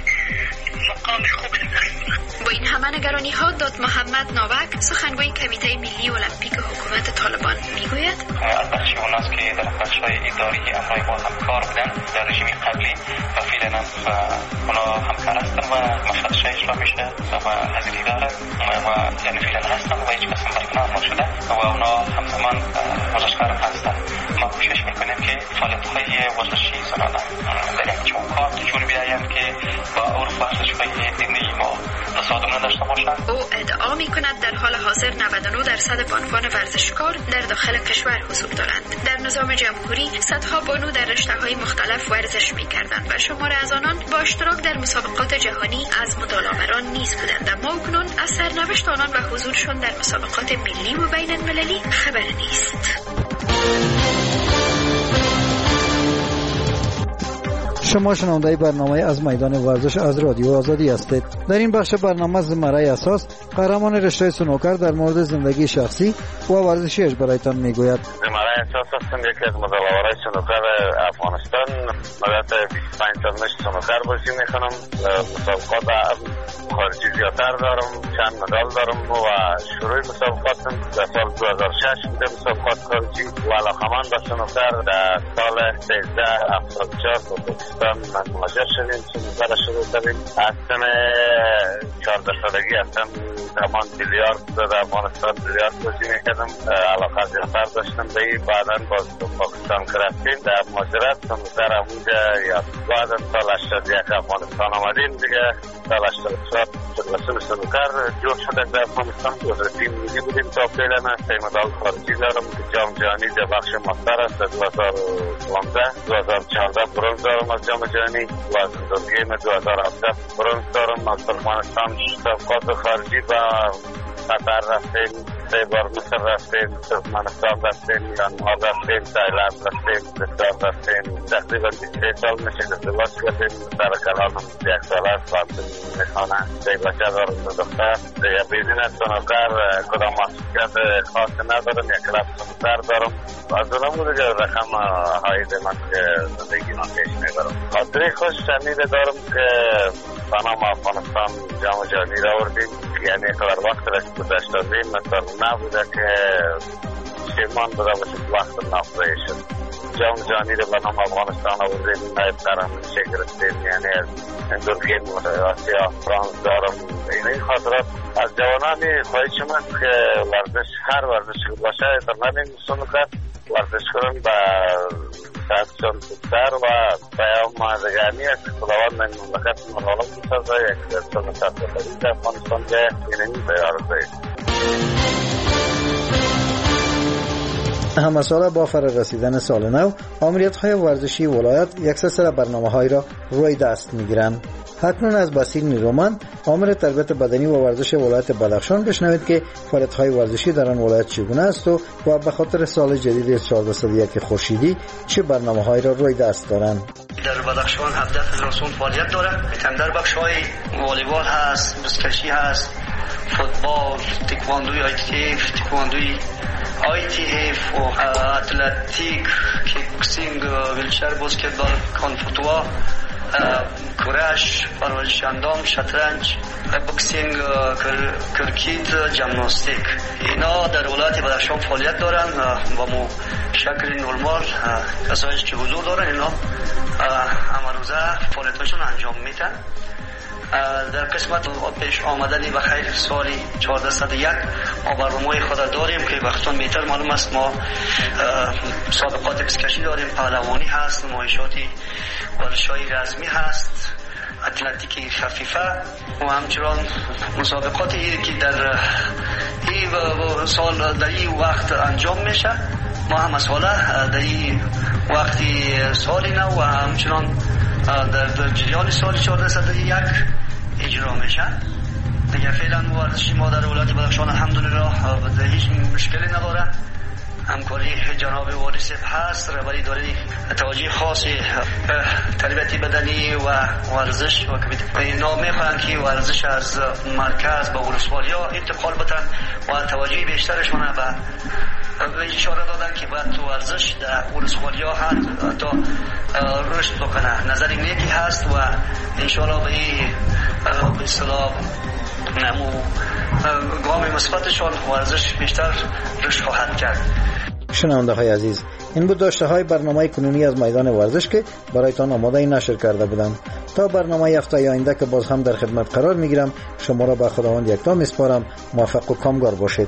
ادامه نگرانی ها داد محمد ناوک سخنگوی کمیته ملی المپیک حکومت طالبان میگوید از بخشی اوناست که در بخش‌های اداری امرای ما همکار بودن در رژیم قبلی و فعلا اونا همکار هستن و مشخصش اجرا میشه و حضوری داره و یعنی فعلا هستن و هیچ کس برکنار نشده و اونا همزمان ورزشکار هستن. ما کوشش میکنیم که فعالیت‌های ورزشی زنانه در یک چوکات جوری بیایم که با عرف ورزش‌های دینی ما تصادم نداشته باشند. او ادعا میکند در حال حاضر 99% بانوان ورزشکار در داخل کشور حضور دارند. در نظام جمهوری صدها بانو در رشته‌های مختلف ورزش می‌کردند و شمار از آنان با اشتراک در مسابقات جهانی از مدالآوران نیز بودند، اما اکنون از سرنوشت آنان و حضورشان در مسابقات ملی و بین المللی خبر نیست. شما شنونده برنامه از میدان ورزش از رادیو آزادی هستید. در این بخش برنامه زمره اساس قهرمان رشته سنوکر در مورد زندگی شخصی و ورزشیش برایتان میگوید. زمره اساس هستم، یکی از مدال‌آورای سنوکر افغانستان. مدت 25 سال مشت سنوکر بازی میکنم. مسابقات خارجی زیادتر دارم، چند مدال دارم و شروع مسابقاتم در سال 2006 بوده مسابقات خارجی و علاقه‌مند به سنوکر. در سال 1374 پاکستان مهاجر شدیم، سنوکر شروع کردیم. از سن 14 سالگی هستم زمان بیلیارد در افغانستان بیلیارد بازی میکردم، علاقه زیادتر داشتم به این. بعدا باز پاکستان که رفتیم در مهاجرت سنوکر همونجا یا بعدا سال 81 افغانستان آمدیم دیگه. سال 84 فدراسیون سنوکر جور شده در افغانستان، عضو تیم ملی بودیم تا فعلا. 3 مدال خارجی دارم که جام جهانی در بخش ماستر است. 2015 2014 برنز دارم از جام جهانی و از گیم 2017 برنز دارم. از ترکمنستان مسابقات خارجی و قطر رفتیم، 3 بار مصر رفتیم، ترکمنستان رفتیم، میانمار رفتیم، تایلند رفتیم، پاکستان رفتیم. تقریبا 23 سال میشه ازدواج کردیم. سر کلانم 1 سال است، خواندم میخوانه، 3 بچه دارم، 2 دختر. دیگه بیزینس سنوکر کدام مسئولیت خاصی ندارم، یک کلاب سنوکر دارم. از اونم دیگه رقم هایی من که زندگی من پیش میبرم. خاطری خوش شنیده دارم که بنام افغانستان جام جهانی را آوردیم، یعنی قدر وقت را گذشت دادیم مثلا نبوده که شیمان بوده باشه وقت نافذ شد. جام جهانی را بنام افغانستان آوردیم، نایب سرمایه گرفتیم، یعنی اندورگیم آسیا فرانس دارم. این خاطرات از جوانانی خواهش من که ورزش هر ورزش باشه در نمین سنوکر ورزش کنن و صحتشان خوبتر و پیام مردگانی است. خداوند من مملکت مرالم میسازه یک سنوکر بخوری در افغانستان به اینمی بیارده. همه ساله با فرا رسیدن سال نو آمریت‌های ورزشی ولایت یک سلسله برنامه‌های را روی دست می‌گیرند. اکنون از بصیر نیرومند آمر تربیت بدنی و ورزش ولایت بدخشان بشنوید که فعالیت‌های ورزشی در آن ولایت چگونه است و به خاطر سال جدید 1401 خورشیدی چه برنامه‌هایی را روی دست دارند. در بدخشان 17 فدراسیون فعالیت دارد. در بخش‌های والیبال هست، بسکشی هست، فوتبال، تکواندوی آیتیف، تکواندوی ITF و اتلتیک، کیک بوکسینگ، ویلچر بسکتبال، کانفوتوا، کورش، پرورش اندام، شطرنج، بوکسینگ، کرکیت، ژیمناستیک. اینا در ولایت بدخشان فعالیت دارند و مو شکل نورمال کسایی که حضور دارن اینا همه روزه فعالیتشون انجام میدن. در قسمت پیش آمدنی به خیر سال 1401 ما برنامه خود داریم که وقتان بهتر معلوم است. ما مسابقات بسکشی داریم، پهلوانی هست، نمایشاتی ورزش‌های رزمی هست، اتلتیک خفیفه و همچنان مسابقاتی که در این سال در این وقت انجام میشه. ما هم ساله در این وقتی سالی نو و همچنان در جریان سال 1401 اجرا میشه. دیگه فعلا ورزشی ما در ولایت بدخشان الحمدلله هیچ مشکلی نداره. همکاری جناب والی صاحب هست، رهبری داره توجه خاصی تربیت بدنی و ورزش و اینا میخوان که ورزش از مرکز به ولسوالی‌ها انتقال بدن و توجه بیشترشون به اشاره دادن که باید تو ورزش در ولسوالی‌ها حتی رشد بکنه. نظر نیکی هست و انشاءالله به اصطلاح نمو گام مثبتشان ورزش بیشتر رشد خواهد کرد. شنونده های عزیز، این بود داشته های برنامه کنونی از میدان ورزش که برایتان آماده نشر کرده بودم. تا برنامه هفته آینده که باز هم در خدمت قرار میگیرم، شما را به خداوند یکتا میسپارم. موفق و کامگار باشید.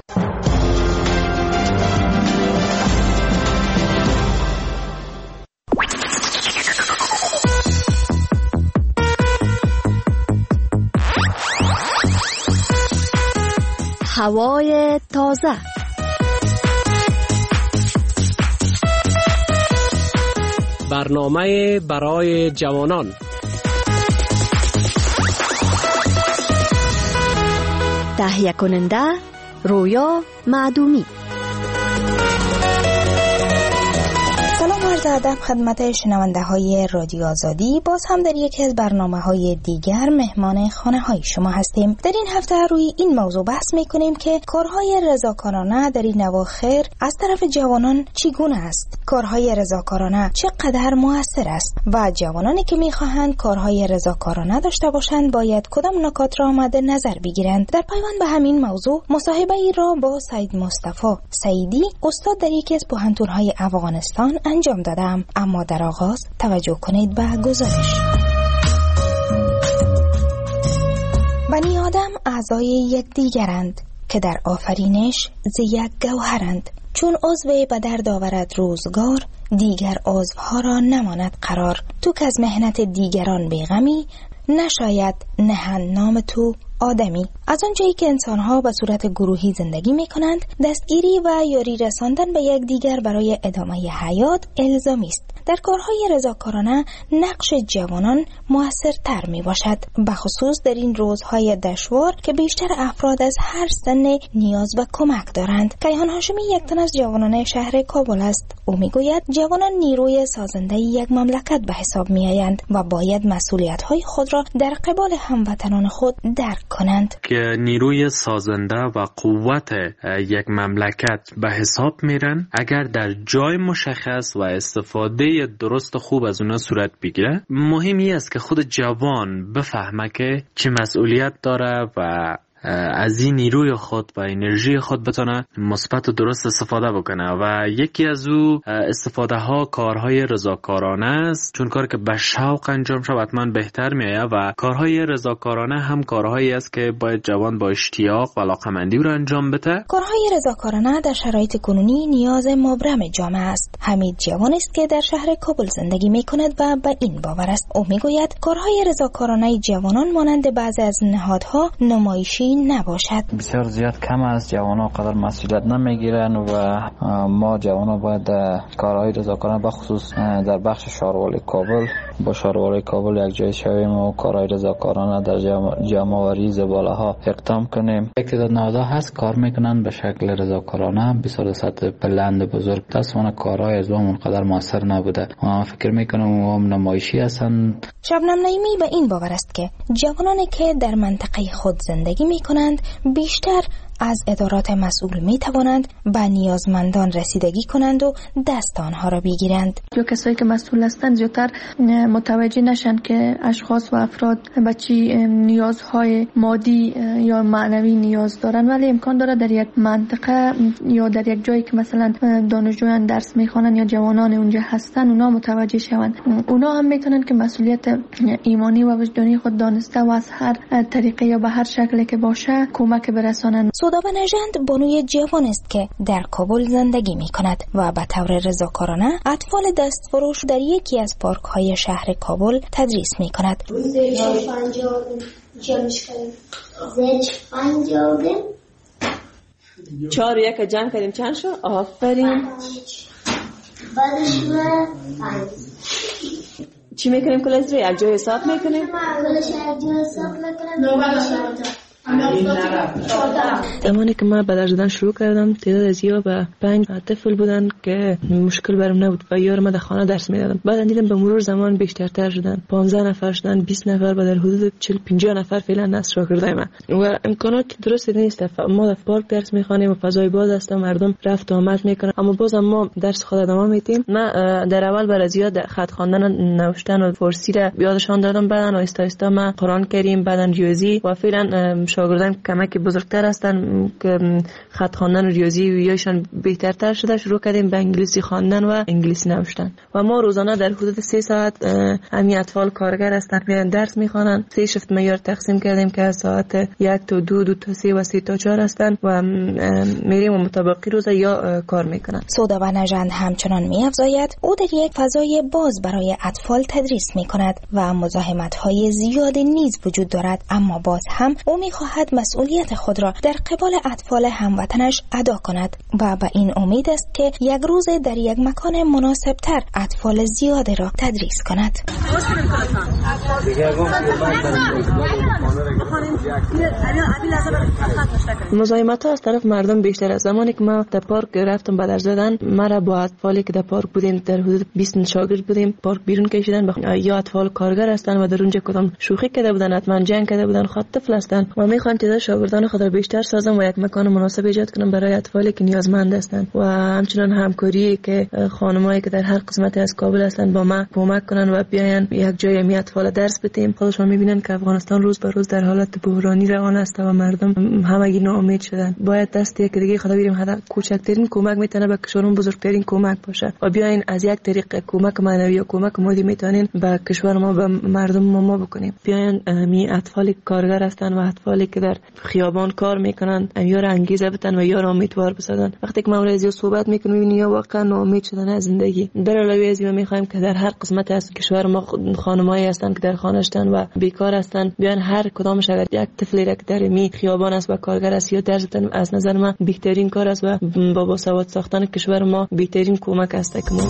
هوای تازه، برنامه برای جوانان، تهیه کننده رویا معدومی. سلام و عرض ادب خدمت شنونده های رادیو آزادی. باز هم در یکی از برنامه های دیگر مهمان خانه های شما هستیم. در این هفته روی این موضوع بحث میکنیم که کارهای رضاکارانه در این اواخر از طرف جوانان چگونه است، کارهای رضاکارانه چقدر مؤثر است و جوانانی که میخواهند کارهای رضاکارانه داشته باشند باید کدام نکات را مد نظر بگیرند. در پیوند به همین موضوع مصاحبه ای را با سید مصطفی سیدی، استاد در یکی از پوهنتون‌های افغانستان انجام دادم. اما در آغاز توجه کنید به گزارش. بنی آدم اعضای یکدیگرند که در آفرینش ز یک گوهرند. چون عضو به درد آورد روزگار، دیگر عضوها را نماند قرار. تو که از مهنت دیگران بیغمی، نشاید نهند نام تو آدمی. از آنجایی که انسان‌ها به صورت گروهی زندگی می‌کنند، دستگیری و یاری رساندن به یکدیگر برای ادامه حیات الزامی است. در کارهای رضاکارانه نقش جوانان مؤثرتر می‌باشد، به خصوص در این روزهای دشوار که بیشتر افراد از هر سن نیاز به کمک دارند. کیهان هاشمی یک تن از جوانان شهر کابل است. او می‌گوید جوانان نیروی سازنده یک مملکت به حساب می‌آیند و باید مسئولیت‌های خود را در قبال هموطنان خود درک کنند. که نیروی سازنده و قوت یک مملکت به حساب میرن اگر در جای مشخص و استفاده درست و خوب از اونا صورت بگیره. مهمی است که خود جوان بفهمه که چه مسئولیت داره و از این نیروی خود و انرژی خود بتونه مثبت و درست استفاده بکنه و یکی از او استفاده ها کارهای رضاکارانه است. چون کاری که به شوق انجام شود حتما بهتر میآید و کارهای رضاکارانه هم کارهایی است که باید جوان با اشتیاق و علاقه‌مندی رو انجام بده. کارهای رضاکارانه در شرایط کنونی نیاز مبرم جامعه است. حمید جوان است که در شهر کابل زندگی میکند و به این باور است. او میگوید کارهای رضاکارانه جوانان مانند بعضی از نهادها نمایشی نباشد. بسیار زیاد کم است. جوانان قدر مسئولیت نمیگیرن و ما جوانان باید کارهای رضاکارانه به خصوص در بخش شهروالی کابل با شهروالی کابل یک جای شویم و کارهای رضاکارانه در جمع‌آوری زباله‌ها اقدام کنیم. یک تعداد نهادها هست کار میکنن به شکل رضاکارانه بسیار سطح بلند بزرگ. متأسفانه کارهای از اون قدر موثر نبوده. من فکر میکنم اون نمایشی هستن. شبنم نعیمی به این باور است که جوانانی که در منطقه خود زندگی میکنند بیشتر از ادارات مسئول می توانند به نیازمندان رسیدگی کنند و دست آنها را بگیرند. یا کسایی که مسئول هستند زیادتر متوجه نشن که اشخاص و افراد به چی نیازهای مادی یا معنوی نیاز دارن، ولی امکان داره در یک منطقه یا در یک جایی که مثلا دانشجویان درس میخوانن یا جوانان اونجا هستن اونا متوجه شوند. اونا هم میتونن که مسئولیت ایمانی و وجدانی خود دانسته و از هر طریقه یا به هر شکلی که باشه کمک برسانند. سودابه نژند بانوی جوان است که در کابل زندگی می کند و به طور رضاکارانه اطفال دستفروش در یکی از پارک های شهر کابل تدریس می کند. چهار یک جمع کردیم چند شد؟ آفرین. بعدش چی میکنیم کلاس رو؟ یک جای حساب میکنیم؟ کلاس یک جای حساب میکنیم. زمانی که من به درس دادن شروع کردم تعداد زیاد به 5 طفل بودن که مشکل برام نبود و یار من در خانه درس میدادم. بعد دیدم به مرور زمان بیشترتر شدن، 15 نفر شدن، 20 نفر و در حدود 40-50 نفر فعلا نصر شاگردای من و امکانات درست نیست. ما در پارک درس میخوانیم و فضای باز است، مردم رفت و آمد میکنن، اما بازم ما درس خود ادامه میدیم. من در اول برای زیاد خط خواندن نوشتن و فارسی را یادشان دادم، بعدن آهسته آهسته من قرآن کریم، بعدن ریاضی و فعلا شاگردان کمک بزرگتر هستن که خط خواندن و ریاضی یایشان بهترتر شده، شروع کردیم به انگلیسی خواندن و انگلیسی نوشتن و ما روزانه در حدود 3 ساعت همین اطفال کارگر هستن میان درس میخوانن. 3 شفت معیار تقسیم کردیم که ساعت 1 تا 2، 2 تا 3 و 3 تا 4 هستن و میریم و مطابقی روز یا کار میکنن. سودا نژند همچنان می‌افزاید او در یک فضای باز برای اطفال تدریس میکند و مزاحمت‌های زیادی نیز وجود دارد، اما باز هم او میخواهد مسئولیت خود را در قبال اطفال هموطنش ادا کند و به این امید است که یک روز در یک مکان مناسبتر اطفال زیاده را تدریس کند. مزاحمت‌ها از طرف مردم بیشتر است. زمانی که ما در پارک رفتم بدر زدن، ما با اطفالی که در پارک بودیم در حدود 20 شاگرد بودیم، پارک بیرون کشیدن یا اطفال کارگر هستن و در اونجا کدام شوخی کرده بودن، حتما جنگ کرده بودن، خاطر طفل هستن و میخوان تعداد شاگردان خود را بیشتر سازم و یک مکان مناسب ایجاد کنم برای اطفالی که نیازمند هستند و همچنین همکاری که خانمایی که در هر قسمتی از کابل هستند با ما کمک کنن و بیاین یک جای می اطفال درس بدیم. خودشون میبینن که افغانستان روز به روز در حالت بحرانی روان است و مردم همگی ناامید شدن. باید دست یک دیگه خدا بیریم، حتی کوچکترین کمک میتونه به کشورمون بزرگترین کمک باشه و بیاین از یک طریق کمک معنوی و کمک مادی میتونین به کشور ما به مردم ما بکنیم. بیاین می اطفال کارگر هستن و اطفالی که در خیابان کار میکنن یا انگیزه بتن و یا امیدوار بسازن. وقتی که ما از صحبت میکنیم میبینی یا واقعا ناامید شدن از زندگی. در علاوه از این میخوایم که در هر قسمت از کشور ما خانمایی هستن که در خانه هستن و بیکار هستن، بیان هر کدامش اگر یک طفلی را که در می خیابان است و کارگر است یا درس بدن، از نظر من بهترین کار است و با باسواد ساختن کشور ما بهترین کمک است که ما.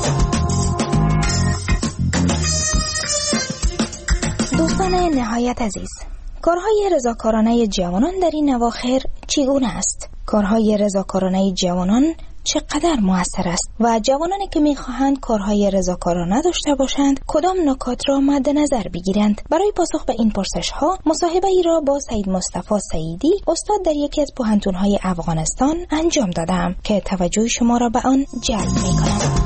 دوستان نهایت عزیز، کارهای رضاکارانه جوانان در این اواخر چگونه است؟ کارهای رضاکارانه جوانان چقدر مؤثر است و جوانانی که میخواهند کارهای رضاکارانه داشته باشند کدام نکات را مد نظر بگیرند؟ برای پاسخ به این پرسش ها مصاحبه ای را با سید مصطفی سعیدی، استاد در یکی از پوهنتون‌های افغانستان انجام دادم که توجه شما را به آن جلب می‌کند.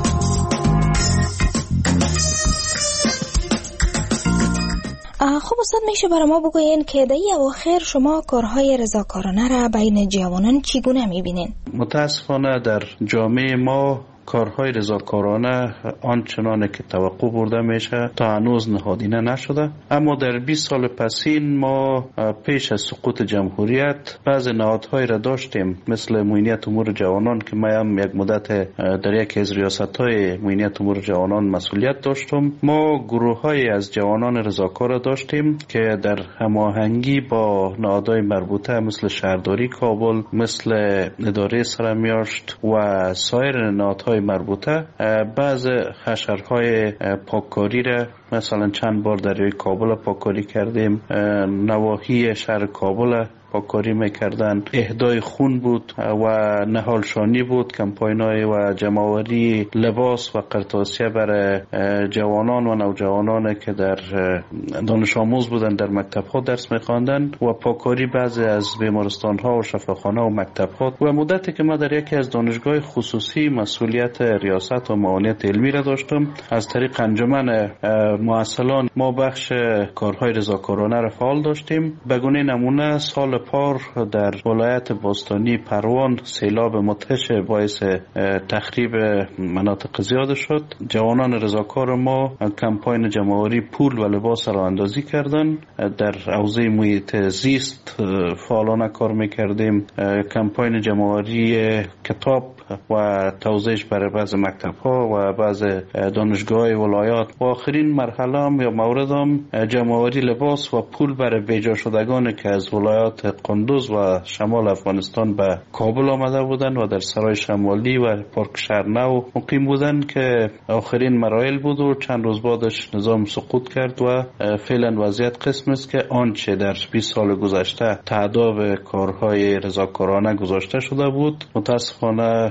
خب استاد، میشه برای ما بگوین که در این اواخر شما کارهای رضاکارانه را بین جوانان چگونه میبینین؟ متاسفانه در جامعه ما کارهای رضاکارانه آنچنان که توقع برده میشه تا هنوز نهادینه نشده، اما در 20 سال پسین ما پیش از سقوط جمهوریت بعض نهادهای را داشتیم مثل معینیت امور جوانان که ما هم یک مدت در یکی از ریاست‌های معینیت امور جوانان مسئولیت داشتم. ما گروه‌های از جوانان رضاکار داشتیم که در هماهنگی با نهادهای مربوطه مثل شهرداری کابل، مثل اداره سرمیاشت و سایر نهادهای مربوطه بعض حشرهای پاککاری را مثلا چند بار در کابل پاککاری کردیم، نواحی شهر کابل پاککاری میکردن، اهدای خون بود و نهالشانی بود، کمپاینای و جمع‌آوری لباس و قرطاسیه برای جوانان و نوجوانان که در دانش آموز بودن در مکتب‌ها درس می‌خواندن و پاککاری بعضی از بیمارستان‌ها و شفاخانه و مکتب‌ها. و مدتی که ما در یکی از دانشگاه خصوصی مسئولیت ریاست و معاونیت علمی را داشتم، از طریق انجمن معسلان ما بخش کارهای رضاکارانه را فعال داشتیم. به گونه نمونه سال پار در ولایت باستانی پروان سیلاب مدهش باعث تخریب مناطق زیاد شد. جوانان رضاکار ما کمپاین جمع‌آوری پول و لباس را اندازی کردن. در حوزه محیط زیست فعالانه کار میکردیم. کمپاین جمع‌آوری کتاب و توزیعش برای بعض مکتب‌ها و بعض دانشگاه‌های ولایات. و آخرین مرحله هم یا مورد هم جمع‌آوری لباس و پول برای بیجا شدگان که از ولایات قندوز و شمال افغانستان به کابل آمده بودند و در سرای شمالی و پارک شهر نو مقیم بودند که آخرین مراحل بود و چند روز بعدش نظام سقوط کرد و فعلا وضعیت قسم است که آنچه در 20 سال گذشته تعداد کارهای رضاکارانه گذاشته شده بود متاسفانه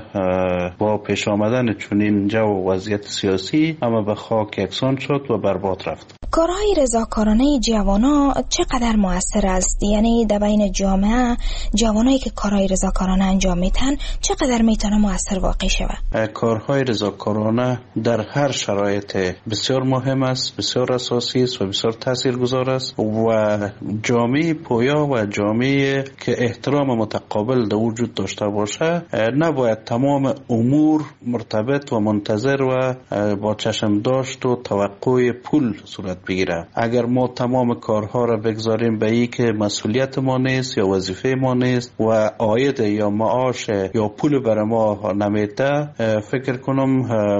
با پیش آمدن چنین جو و وضعیت سیاسی اما به خاک یکسان شد و برباد رفت. کارهای رضاکارانه جوانا چقدر مؤثر است؟ یعنی در بین جامعه جوانایی که کارهای رضاکارانه انجام میتن چقدر میتونه مؤثر واقع شود؟ کارهای رضاکارانه در هر شرایط بسیار مهم است، بسیار اساسی است و بسیار تاثیرگذار است و جامعه پویا و جامعه که احترام متقابل در وجود داشته باشه نباید تمام امور مرتبط و منتظر و با چشم داشت و توقع پول صورت بگیره. اگر ما تمام کارها را بگذاریم به این که مسئولیت ما نیست یا وظیفه ما نیست و عاید یا معاش یا پول بر ما نمیده، فکر کنم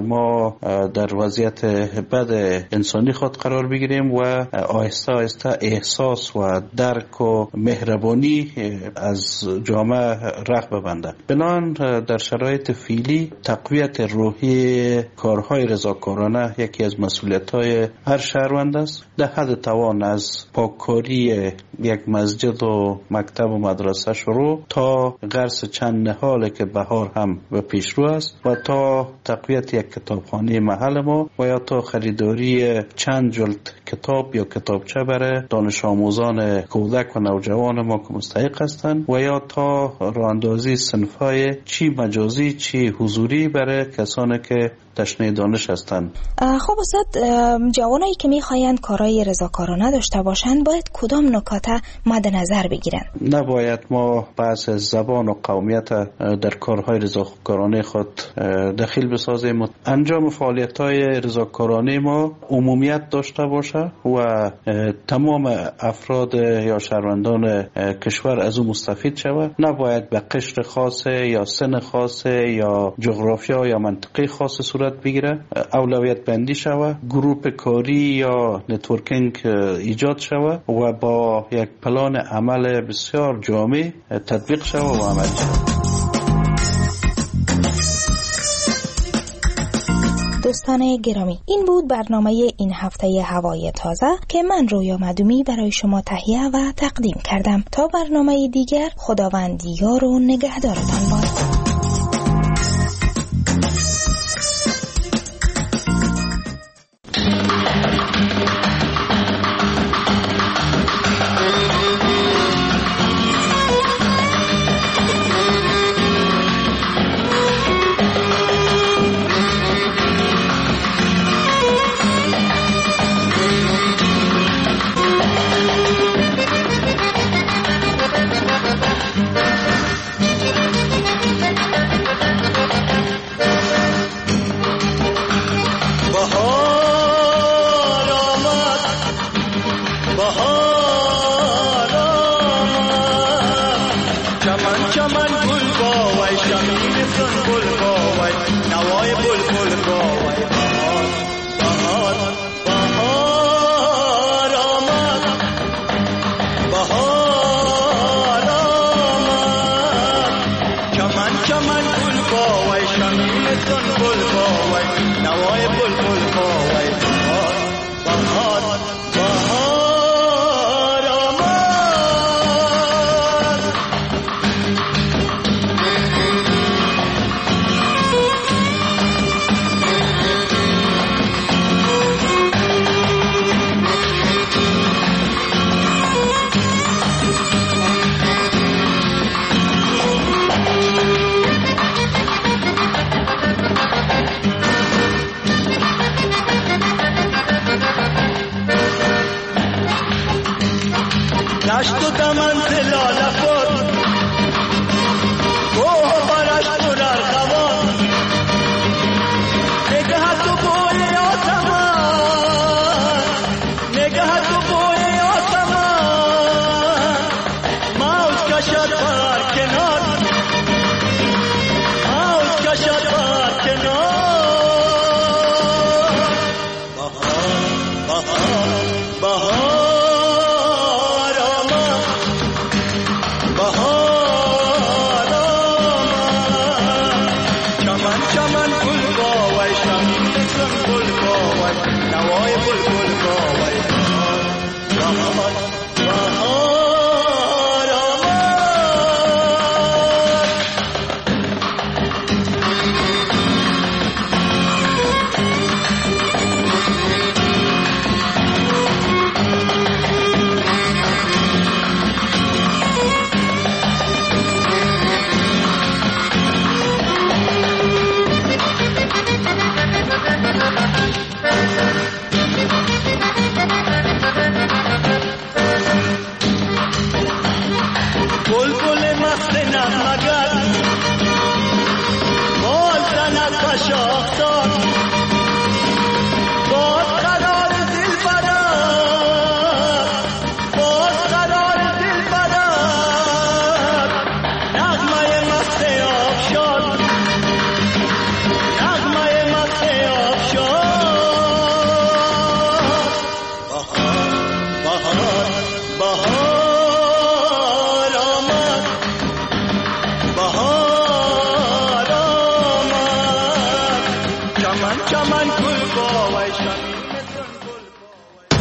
ما در وضعیت بد انسانی خود قرار بگیریم و آهسته آهسته احساس و درک و مهربانی از جامعه رخ ببنده. بنابراین در شرایط فعلی تقویت روحی کارهای رضاکارانه یکی از مسئولیت‌های هر شهروند است. در حد توان از پاککاری یک مسجد و مکتب و مدرسه شروع تا غرس چند نهال که بهار هم به پیش رو است و تا تقویت یک کتابخانه محل ما و یا تا خریداری چند جلد کتاب یا کتابچه برای دانش آموزان کودک و نوجوان ما که مستحق هستند و یا تا راهاندازی صنف‌های چی مجازی چی حضوری برای کسانی که تشنه دانش هستند. خب استاد، جوانایی که میخواین کارهای رضاکارانه داشته باشند باید کدام نکات مد نظر بگیرن؟ نباید ما بحث زبان و قومیت در کارهای رضاکارانه خود دخیل بسازیم. انجام فعالیت‌های رضاکارانه ما عمومیت داشته باشه و تمام افراد یا شهروندان کشور از او مستفید شود. نباید به قشر خاصه یا سن خاصه یا جغرافیا یا منطقه خاص صورت بگیره. اولویت بندی شود، گروپ کاری یا نتورکینگ ایجاد شود و با یک پلان عمل بسیار جامع تطبیق شود و عمل شود. دوستان گرامی، این بود برنامه این هفته هوای تازه که من رویا مدومی برای شما تهیه و تقدیم کردم. تا برنامه دیگر، خداوند یار و نگهدارتان باد. بهار